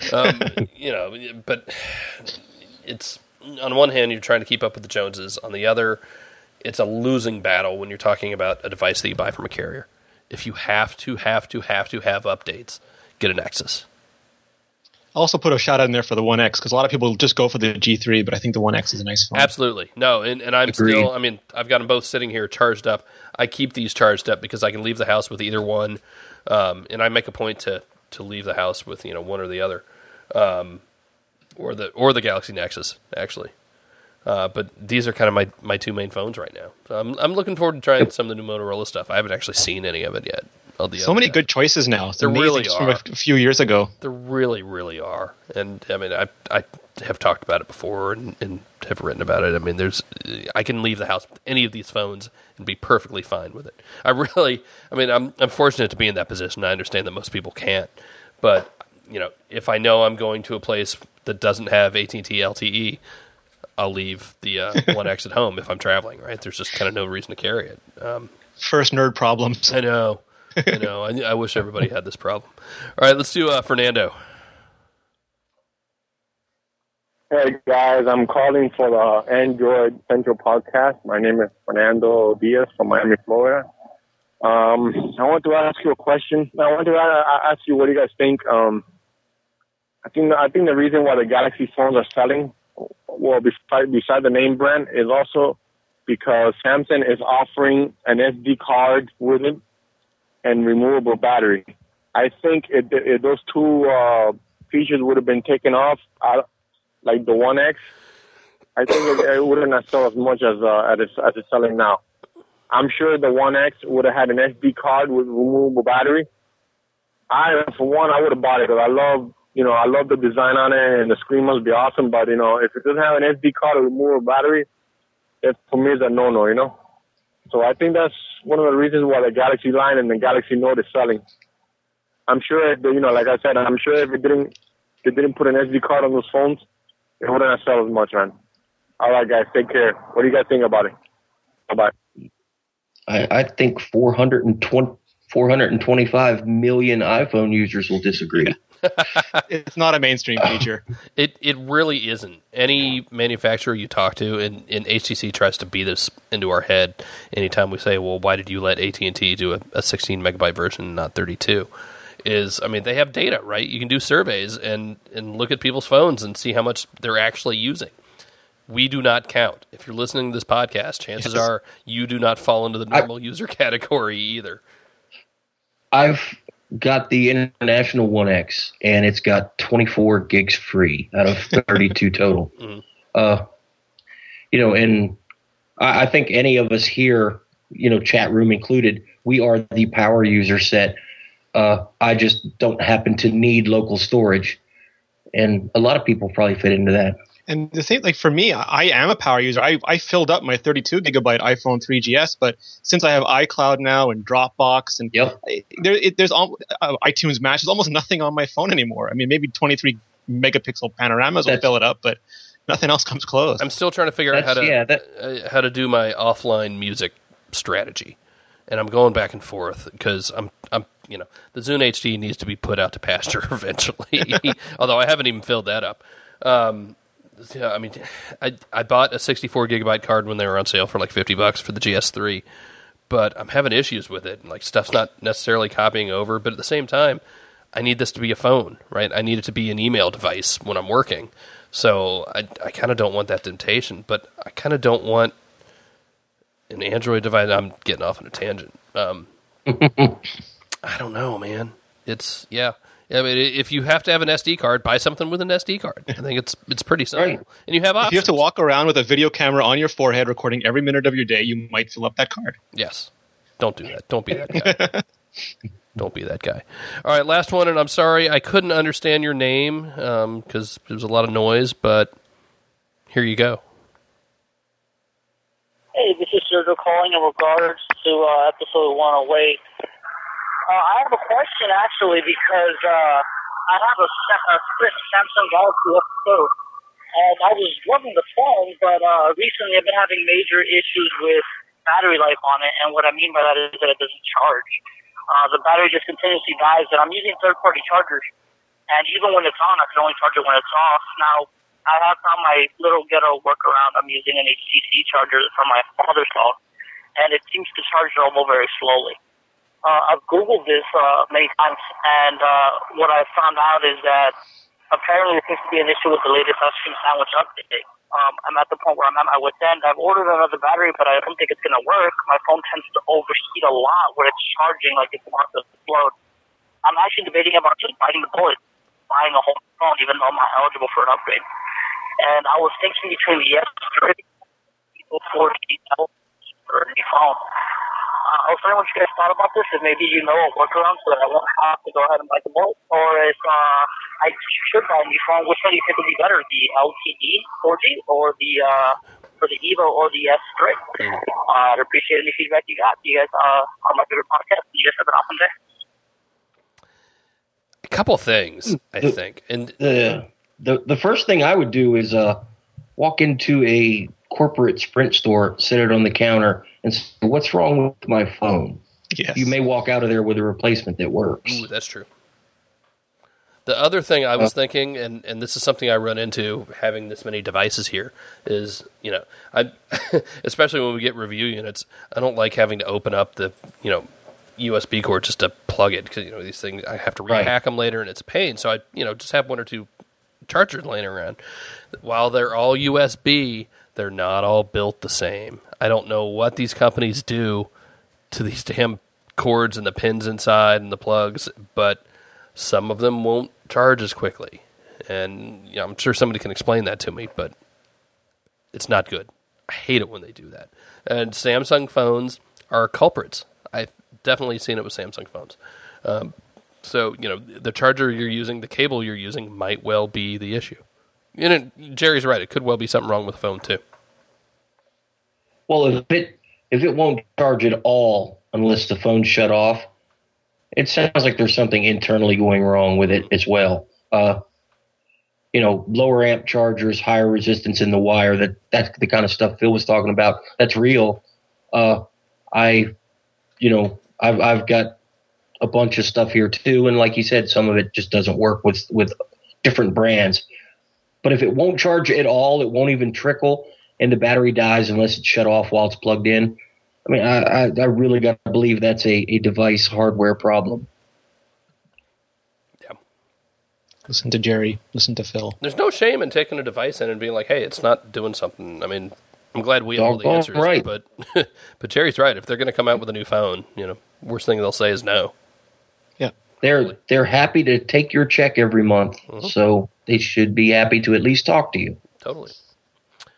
But it's, on one hand, you're trying to keep up with the Joneses. On the other, it's a losing battle when you're talking about a device that you buy from a carrier. If you have to have updates, get a Nexus. I'll also put a shout out in there for the One X, because a lot of people just go for the G3, but I think the One X is a nice phone. Absolutely. No, and I'm Agreed. still, I've got them both sitting here charged up. I keep these charged up because I can leave the house with either one, and I make a point to leave the house with one or the other, or the Galaxy Nexus, actually. But these are kind of my two main phones right now. So I'm looking forward to trying some of the new Motorola stuff. I haven't actually seen any of it yet. So many good choices now. It's there really from are. a few years ago. There really, really are. And I mean, I have talked about it before and have written about it. I mean, I can leave the house with any of these phones and be perfectly fine with it. I'm fortunate to be in that position. I understand that most people can't. But, if I know I'm going to a place that doesn't have AT&T LTE, I'll leave the One X at home if I'm traveling, right? There's just kind of no reason to carry it. First nerd problems. I know. I wish everybody had this problem. All right, let's do Fernando. Hey guys, I'm calling for the Android Central podcast. My name is Fernando Diaz from Miami, Florida. I want to ask you a question. I want to ask you what do you guys think. I think the reason why the Galaxy phones are selling, well, beside the name brand, is also because Samsung is offering an SD card with it and removable battery. I think if those two features would have been taken off, like the One X, I think it wouldn't have sold as much as it's selling now. I'm sure the One X would have had an SD card with removable battery. For one, I would have bought it because I love the design on it and the screen must be awesome. But if it doesn't have an SD card or removable battery, it for me is a no-no. So I think that's one of the reasons why the Galaxy line and the Galaxy Note is selling. I'm sure, like I said, I'm sure if they didn't put an SD card on those phones, it wouldn't have sold as much, man. All right, guys, take care. What do you guys think about it? Bye-bye. I think 425 million iPhone users will disagree. It's not a mainstream feature. It really isn't. Any manufacturer you talk to, and HTC tries to beat this into our head anytime we say, well, why did you let AT&T do a 16 megabyte version, not 32? They have data, right? You can do surveys and look at people's phones and see how much they're actually using. We do not count. If you're listening to this podcast, chances are you do not fall into the normal user category either. I've got the International One X, and it's got 24 gigs free out of 32 total. Mm-hmm. And I think any of us here chat room included, we are the power user set. I just don't happen to need local storage. And a lot of people probably fit into that. And the thing, like for me, I am a power user. I filled up my 32 gigabyte iPhone 3GS, but since I have iCloud now and Dropbox and there's iTunes Match, there's almost nothing on my phone anymore. I mean, maybe 23 megapixel panoramas will fill it up, but nothing else comes close. I'm still trying to figure out how to do my offline music strategy, and I'm going back and forth because I'm the Zune HD needs to be put out to pasture eventually. Although I haven't even filled that up. I mean, I bought a 64 gigabyte card when they were on sale for like $50 for the GS3, but I'm having issues with it. Like stuff's not necessarily copying over, but at the same time, I need this to be a phone, right? I need it to be an email device when I'm working. So I kind of don't want that temptation, but I kind of don't want an Android device. I'm getting off on a tangent. I don't know, man. It's I mean, if you have to have an SD card, buy something with an SD card. I think it's pretty simple, right. And you have options. If you have to walk around with a video camera on your forehead, recording every minute of your day, you might fill up that card. Yes, don't do that. Don't be that guy. Don't be that guy. All right, last one, and I'm sorry I couldn't understand your name because there was a lot of noise, but here you go. Hey, this is Sergio calling in regards to episode 108. I have a question, actually, because I have a Sprint Samsung Galaxy S2, and I was loving the phone, but recently I've been having major issues with battery life on it, and what I mean by that is that it doesn't charge. The battery just continuously dies, and I'm using third-party chargers, and even when it's on, I can only charge it when it's off. Now, I have found my little ghetto workaround. I'm using an HTC charger from my father's house, and it seems to charge normal very slowly. I've Googled this many times, and what I found out is that apparently there seems to be an issue with the latest ice cream sandwich update. I'm at the point where I'm at my wit's end. I've ordered another battery, but I don't think it's going to work. My phone tends to overheat a lot when it's charging, like it's about to explode. I'm actually debating about just biting the bullet, buying a whole phone, even though I'm not eligible for an upgrade. And I was thinking between the S3 or the phone. I was wondering what you guys thought about this, if maybe you know a workaround so that I won't have to go ahead and bite the bullet, or if I should buy a new phone, which one do you think would be better, the LTE 4G or the Evo or the S3? I'd appreciate any feedback you got. You guys are my favorite podcast. You guys have an awesome day. A couple things, I think. And the first thing I would do is walk into a corporate Sprint store, sit it on the counter, and say, what's wrong with my phone? Yes. You may walk out of there with a replacement that works. Ooh, that's true. The other thing I was thinking, and this is something I run into having this many devices here, is, I especially when we get review units, I don't like having to open up the, USB cord just to plug it, because, these things, I have to repack them later, and it's a pain. So I, just have one or two chargers laying around. While they're all USB, they're not all built the same. I don't know what these companies do to these damn cords and the pins inside and the plugs, but some of them won't charge as quickly. And I'm sure somebody can explain that to me, but it's not good. I hate it when they do that. And Samsung phones are culprits. I've definitely seen it with Samsung phones. So, the charger you're using, the cable you're using might well be the issue. Jerry's right. It could well be something wrong with the phone, too. Well, if it won't charge at all unless the phone's shut off, it sounds like there's something internally going wrong with it as well. Lower amp chargers, higher resistance in the wire, that's the kind of stuff Phil was talking about. That's real. I've got a bunch of stuff here too, and like you said, some of it just doesn't work with different brands. But if it won't charge at all, it won't even trickle, and the battery dies unless it's shut off while it's plugged in. I mean, I really got to believe that's a device hardware problem. Yeah. Listen to Jerry. Listen to Phil. There's no shame in taking a device in and being like, hey, it's not doing something. I mean, I'm glad we have all the answers. Right. But Jerry's right. If they're going to come out with a new phone, worst thing they'll say is no. Yeah. They're happy to take your check every month, so they should be happy to at least talk to you. Totally.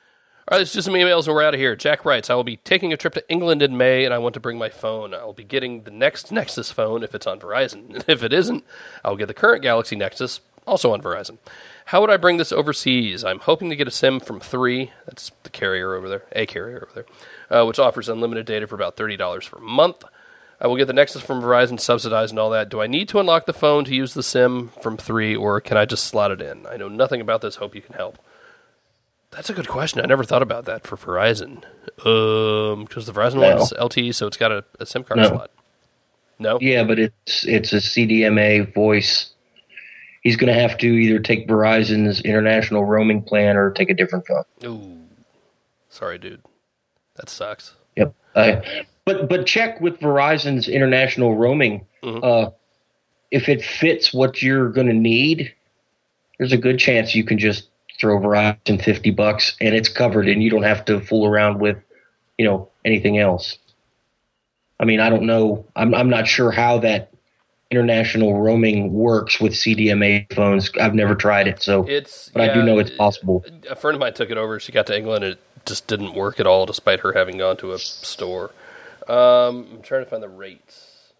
All right, let's do some emails and we're out of here. Jack writes, I will be taking a trip to England in May, and I want to bring my phone. I will be getting the next Nexus phone if it's on Verizon. If it isn't, I will get the current Galaxy Nexus, also on Verizon. How would I bring this overseas? I'm hoping to get a SIM from 3, that's the carrier over there, a carrier over there, which offers unlimited data for about $30 per month. I will get the Nexus from Verizon, subsidized and all that. Do I need to unlock the phone to use the SIM from 3, or can I just slot it in? I know nothing about this. Hope you can help. That's a good question. I never thought about that for Verizon. Because the Verizon one's LTE, so it's got a SIM card slot. No? Yeah, but it's a CDMA voice. He's going to have to either take Verizon's international roaming plan or take a different phone. Ooh. Sorry, dude. That sucks. Yep. But check with Verizon's international roaming. Mm-hmm. If it fits what you're going to need, there's a good chance you can just throw Verizon $50 and it's covered, and you don't have to fool around with, anything else. I mean, I don't know. I'm not sure how that international roaming works with CDMA phones. I've never tried it, but I do know it's possible. A friend of mine took it over. She got to England, and it just didn't work at all, despite her having gone to a store. I'm trying to find the rates.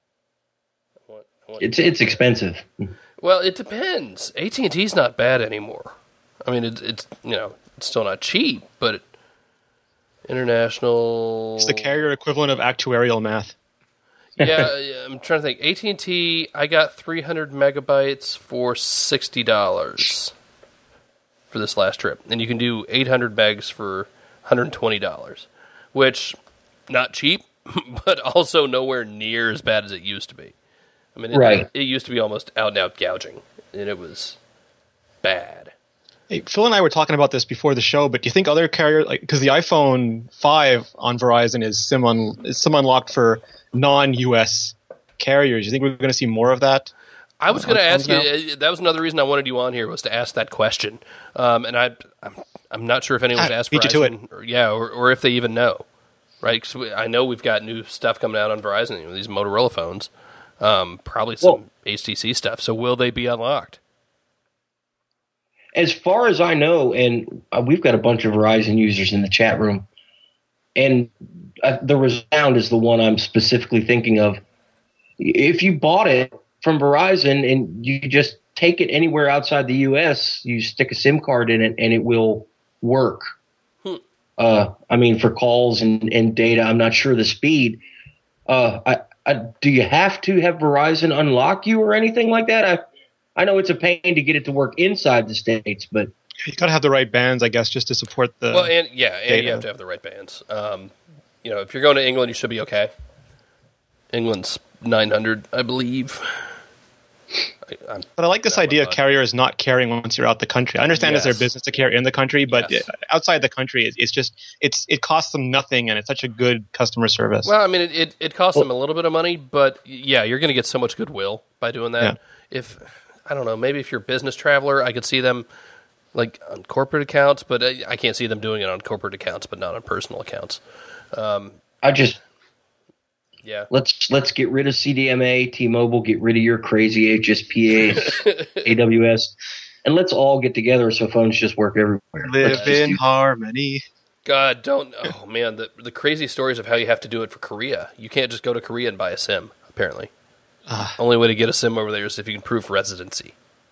It's expensive. Well, it depends. AT&T's not bad anymore. I mean, it's still not cheap, but international. It's the carrier equivalent of actuarial math. Yeah, I'm trying to think. AT&T, I got 300 megabytes for $60 for this last trip, and you can do 800 megs for $120, which not cheap, but also nowhere near as bad as it used to be. I mean, it used to be almost out and out gouging, and it was bad. Hey, Phil and I were talking about this before the show, but do you think other carriers, because the iPhone 5 on Verizon is SIM unlocked for non-US carriers, do you think we're going to see more of that? I was going to ask you. That was another reason I wanted you on here, was to ask that question. And I'm not sure if anyone's asked Verizon, or if they even know, right? Because I know we've got new stuff coming out on Verizon, these Motorola phones, probably some HTC stuff. So will they be unlocked? As far as I know, and we've got a bunch of Verizon users in the chat room, and the Resound is the one I'm specifically thinking of. If you bought it from Verizon and you just take it anywhere outside the U.S., you stick a SIM card in it and it will work. I mean, for calls and data, I'm not sure the speed. Do you have to have Verizon unlock you or anything like that? I know it's a pain to get it to work inside the States, but you got to have the right bands, I guess, just to support the. Well, and you have to have the right bands. If you're going to England, you should be okay. England's 900, I believe. But I like this idea of carriers not carrying once you're out the country. I understand it's their business to carry in the country, but outside the country, it costs them nothing, and it's such a good customer service. Well, I mean, it costs them a little bit of money, but you're going to get so much goodwill by doing that. Yeah. I don't know, maybe if you're a business traveler, I could see them like on corporate accounts, but I can't see them doing it on corporate accounts, but not on personal accounts. Let's get rid of CDMA, T-Mobile, get rid of your crazy HSPA, AWS, and let's all get together so phones just work everywhere. Live in harmony. God, don't. Oh, man, the crazy stories of how you have to do it for Korea. You can't just go to Korea and buy a SIM, apparently. Only way to get a SIM over there is if you can prove residency.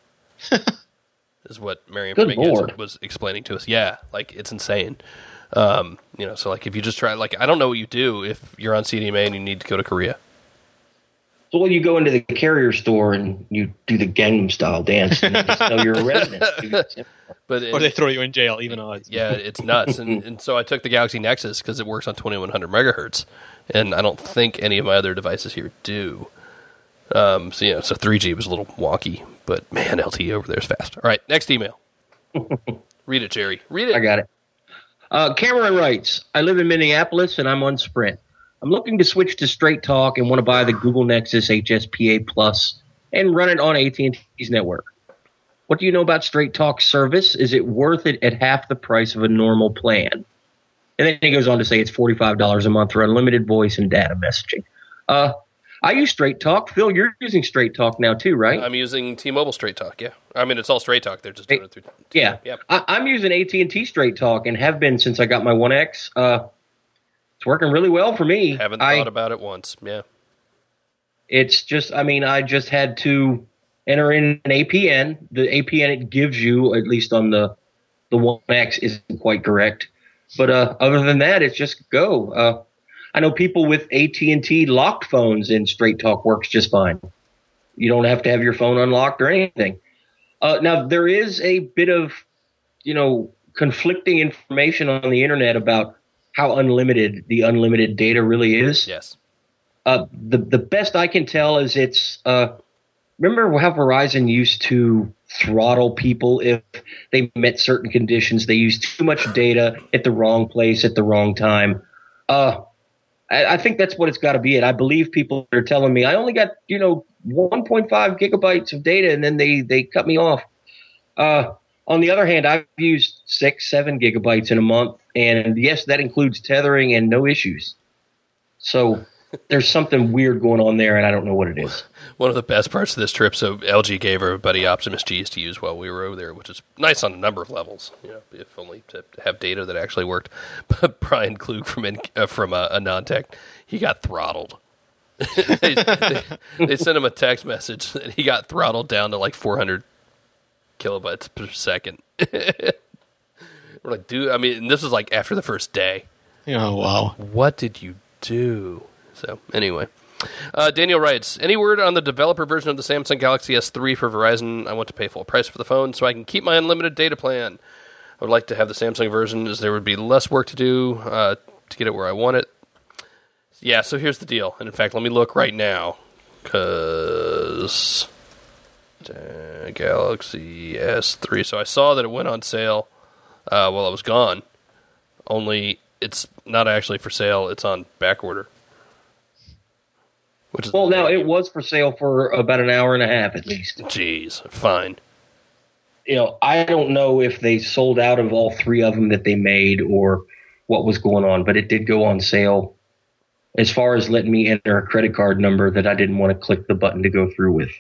Is what Miriam was explaining to us. Yeah, like, it's insane. So like if you just try, like, I don't know what you do if you're on CDMA and you need to go to Korea. So you go into the carrier store and you do the Gangnam Style dance and just know you're a resident. Or they throw you in jail, even odds. Yeah, it's nuts. and so I took the Galaxy Nexus because it works on 2100 megahertz, and I don't think any of my other devices here do. So 3G was a little wonky, but man, LTE over there is fast. All right, next email. Read it, Jerry. Read it. I got it. Cameron writes, I live in Minneapolis and I'm on Sprint. I'm looking to switch to Straight Talk and want to buy the Google Nexus HSPA Plus and run it on AT&T's network. What do you know about Straight Talk service? Is it worth it at half the price of a normal plan? And then he goes on to say it's $45 a month for unlimited voice and data messaging. I use Straight Talk. Phil, you're using Straight Talk now too, right? I'm using T-Mobile Straight Talk. Yeah, I mean it's all Straight Talk. They're just doing it through. Yeah, Yep. I'm using AT&T Straight Talk and have been since I got my One X. It's working really well for me. Haven't thought about it once. Yeah. It's just, I mean, I just had to enter in an APN. The APN it gives you, at least on the One X, isn't quite correct. But other than that, it's just go. I know people with AT&T locked phones, and Straight Talk works just fine. You don't have to have your phone unlocked or anything. Now, there is a bit of, conflicting information on the internet about how unlimited the unlimited data really is. Yes. The best I can tell is it's remember how Verizon used to throttle people if they met certain conditions? They used too much data at the wrong place at the wrong time. I think that's what it's got to be. And I believe people are telling me I only got 1.5 gigabytes of data, and then they cut me off. On the other hand, I've used 6-7 gigabytes in a month, and yes, that includes tethering and no issues. So there's something weird going on there, and I don't know what it is. One of the best parts of this trip, so LG gave everybody Optimus Gs to use while we were over there, which is nice on a number of levels, if only to have data that actually worked. But Brian Klug from Anantech, he got throttled. they sent him a text message, and he got throttled down to like 400 kilobytes per second. We're like, dude, I mean, this was like after the first day. Oh, wow. What did you do? So, anyway. Daniel writes, any word on the developer version of the Samsung Galaxy S3 for Verizon? I want to pay full price for the phone so I can keep my unlimited data plan. I would like to have the Samsung version as there would be less work to do to get it where I want it. Yeah, so here's the deal. And in fact, let me look right now. Because Galaxy S3. So I saw that it went on sale while I was gone. Only it's not actually for sale. It's on back order. Well, now it was for sale for about an hour and a half at least. Jeez, fine. I don't know if they sold out of all three of them that they made or what was going on, but it did go on sale. As far as letting me enter a credit card number that I didn't want to click the button to go through with.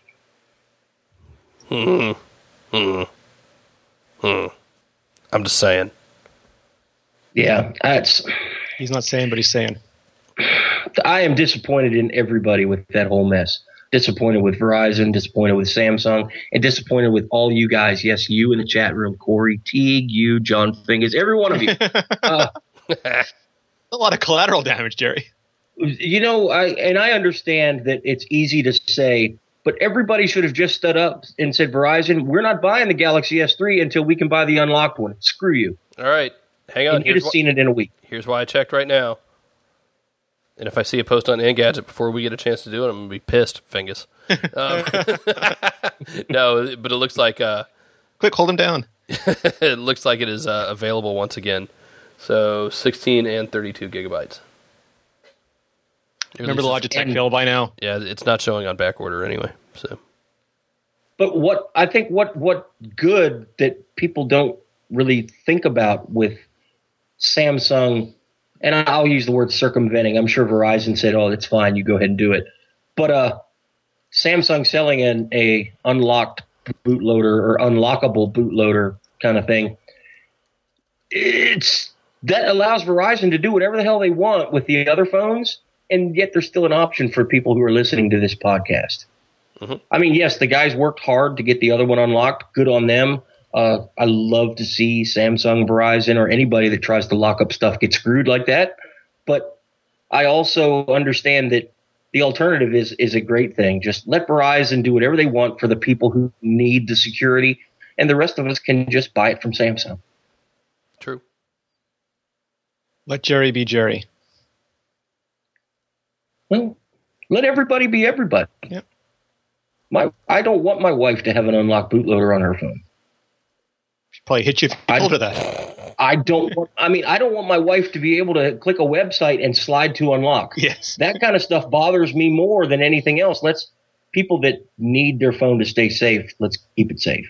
I'm just saying. Yeah, He's not saying, but he's saying. I am disappointed in everybody with that whole mess. Disappointed with Verizon, disappointed with Samsung, and disappointed with all you guys. Yes, you in the chat room, Corey Teague, you, John Fingers, every one of you. A lot of collateral damage, Jerry. I understand that it's easy to say, but everybody should have just stood up and said, Verizon, we're not buying the Galaxy S3 until we can buy the unlocked one. Screw you. All right, hang on. And you'd have seen it in a week. Here's why I checked right now. And if I see a post on Engadget before we get a chance to do it, I'm going to be pissed, Fingus. No, but it looks like... Quick, hold him down. It looks like it is available once again. So 16 and 32 gigabytes. Remember the Logitech fail by now? Yeah, it's not showing on back order anyway. So, but what good that people don't really think about with Samsung, and I'll use the word circumventing. I'm sure Verizon said, "Oh, that's fine, you go ahead and do it." But Samsung selling a unlocked bootloader or unlockable bootloader kind of thing, that allows Verizon to do whatever the hell they want with the other phones. And yet there's still an option for people who are listening to this podcast. Mm-hmm. I mean, yes, the guys worked hard to get the other one unlocked. Good on them. I love to see Samsung, Verizon, or anybody that tries to lock up stuff get screwed like that. But I also understand that the alternative is a great thing. Just let Verizon do whatever they want for the people who need the security, and the rest of us can just buy it from Samsung. True. Let Jerry be Jerry. Well, let everybody be everybody. Yep. I don't want my wife to have an unlocked bootloader on her phone. She'd probably hit you if you told her that. I don't want my wife to be able to click a website and slide to unlock. Yes. That kind of stuff bothers me more than anything else. People that need their phone to stay safe, let's keep it safe.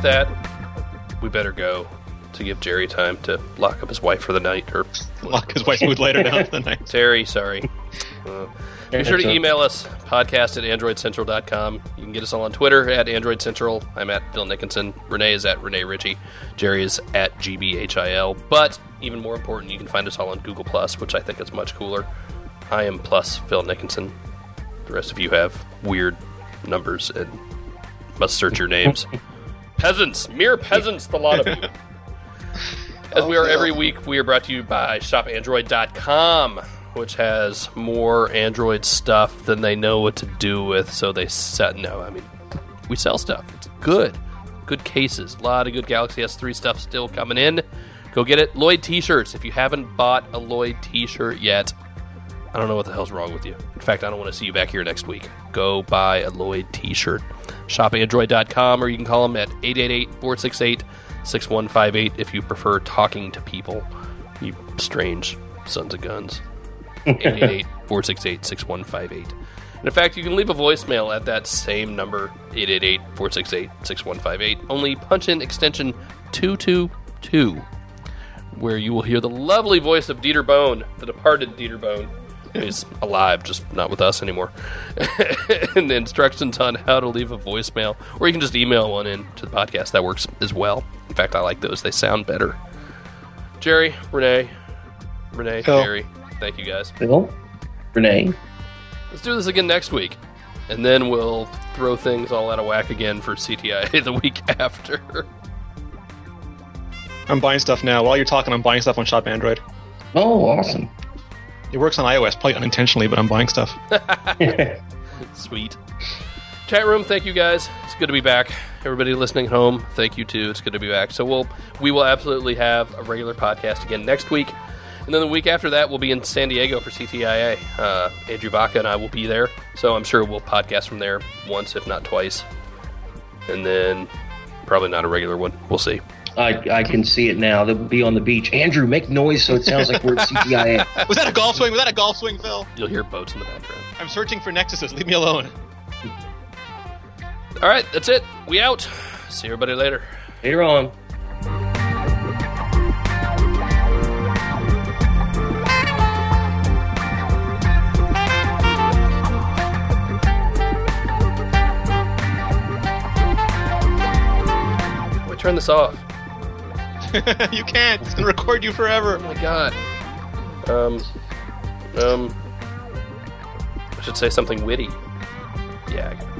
that, we better go to give Jerry time to lock up his wife for the night. Or lock his wife's mood later down for the night. Terry, sorry. Be sure to email us, podcast@androidcentral.com. You can get us all on Twitter @AndroidCentral. I'm at Bill Nickinson. Renee is at Renee Ritchie. Jerry is at GBHIL. But even more important, you can find us all on Google+, which I think is much cooler. I am plus Phil Nickinson. The rest of you have weird numbers and must search your names. Peasants, mere peasants, the lot of you. As we are every week, we are brought to you by shopandroid.com, which has more Android stuff than they know what to do with, so they set... No, I mean, we sell stuff. It's good. Good cases. A lot of good Galaxy S3 stuff still coming in. Go get it. Lloyd t-shirts. If you haven't bought a Lloyd t-shirt yet, I don't know what the hell's wrong with you. In fact, I don't want to see you back here next week. Go buy a Lloyd t-shirt. Shopandroid.com, or you can call them at 888-468-6158 if you prefer talking to people, you strange sons of guns. 888-468-6158. And in fact, you can leave a voicemail at that same number, 888-468-6158. Only punch in extension 222, where you will hear the lovely voice of Dieter Bohn, the departed Dieter Bohn. He's alive, just not with us anymore. And the instructions on how to leave a voicemail, or you can just email one in to the podcast. That works as well. In fact, I like those. They sound better. Jerry, Renee, Phil. Jerry, thank you guys. Phil, Renee. Let's do this again next week. And then we'll throw things all out of whack again for CTIA the week after. I'm buying stuff now. While you're talking, I'm buying stuff on Shop Android. Oh, awesome. It works on iOS, probably unintentionally, but I'm buying stuff. Sweet. Chat room, thank you guys. It's good to be back. Everybody listening at home, thank you too. It's good to be back. So we will absolutely have a regular podcast again next week. And then the week after that, we'll be in San Diego for CTIA. Andrew Vaca and I will be there. So I'm sure we'll podcast from there once, if not twice. And then probably not a regular one. We'll see. I can see it now. They'll be on the beach. Andrew, make noise so it sounds like we're at CTIA. Was that a golf swing? Was that a golf swing, Phil? You'll hear boats in the background. I'm searching for Nexuses. Leave me alone. All right, that's it. We out. See everybody later. Later on. Turn this off. You can't. It's gonna record you forever. Oh my god. I should say something witty. Yeah.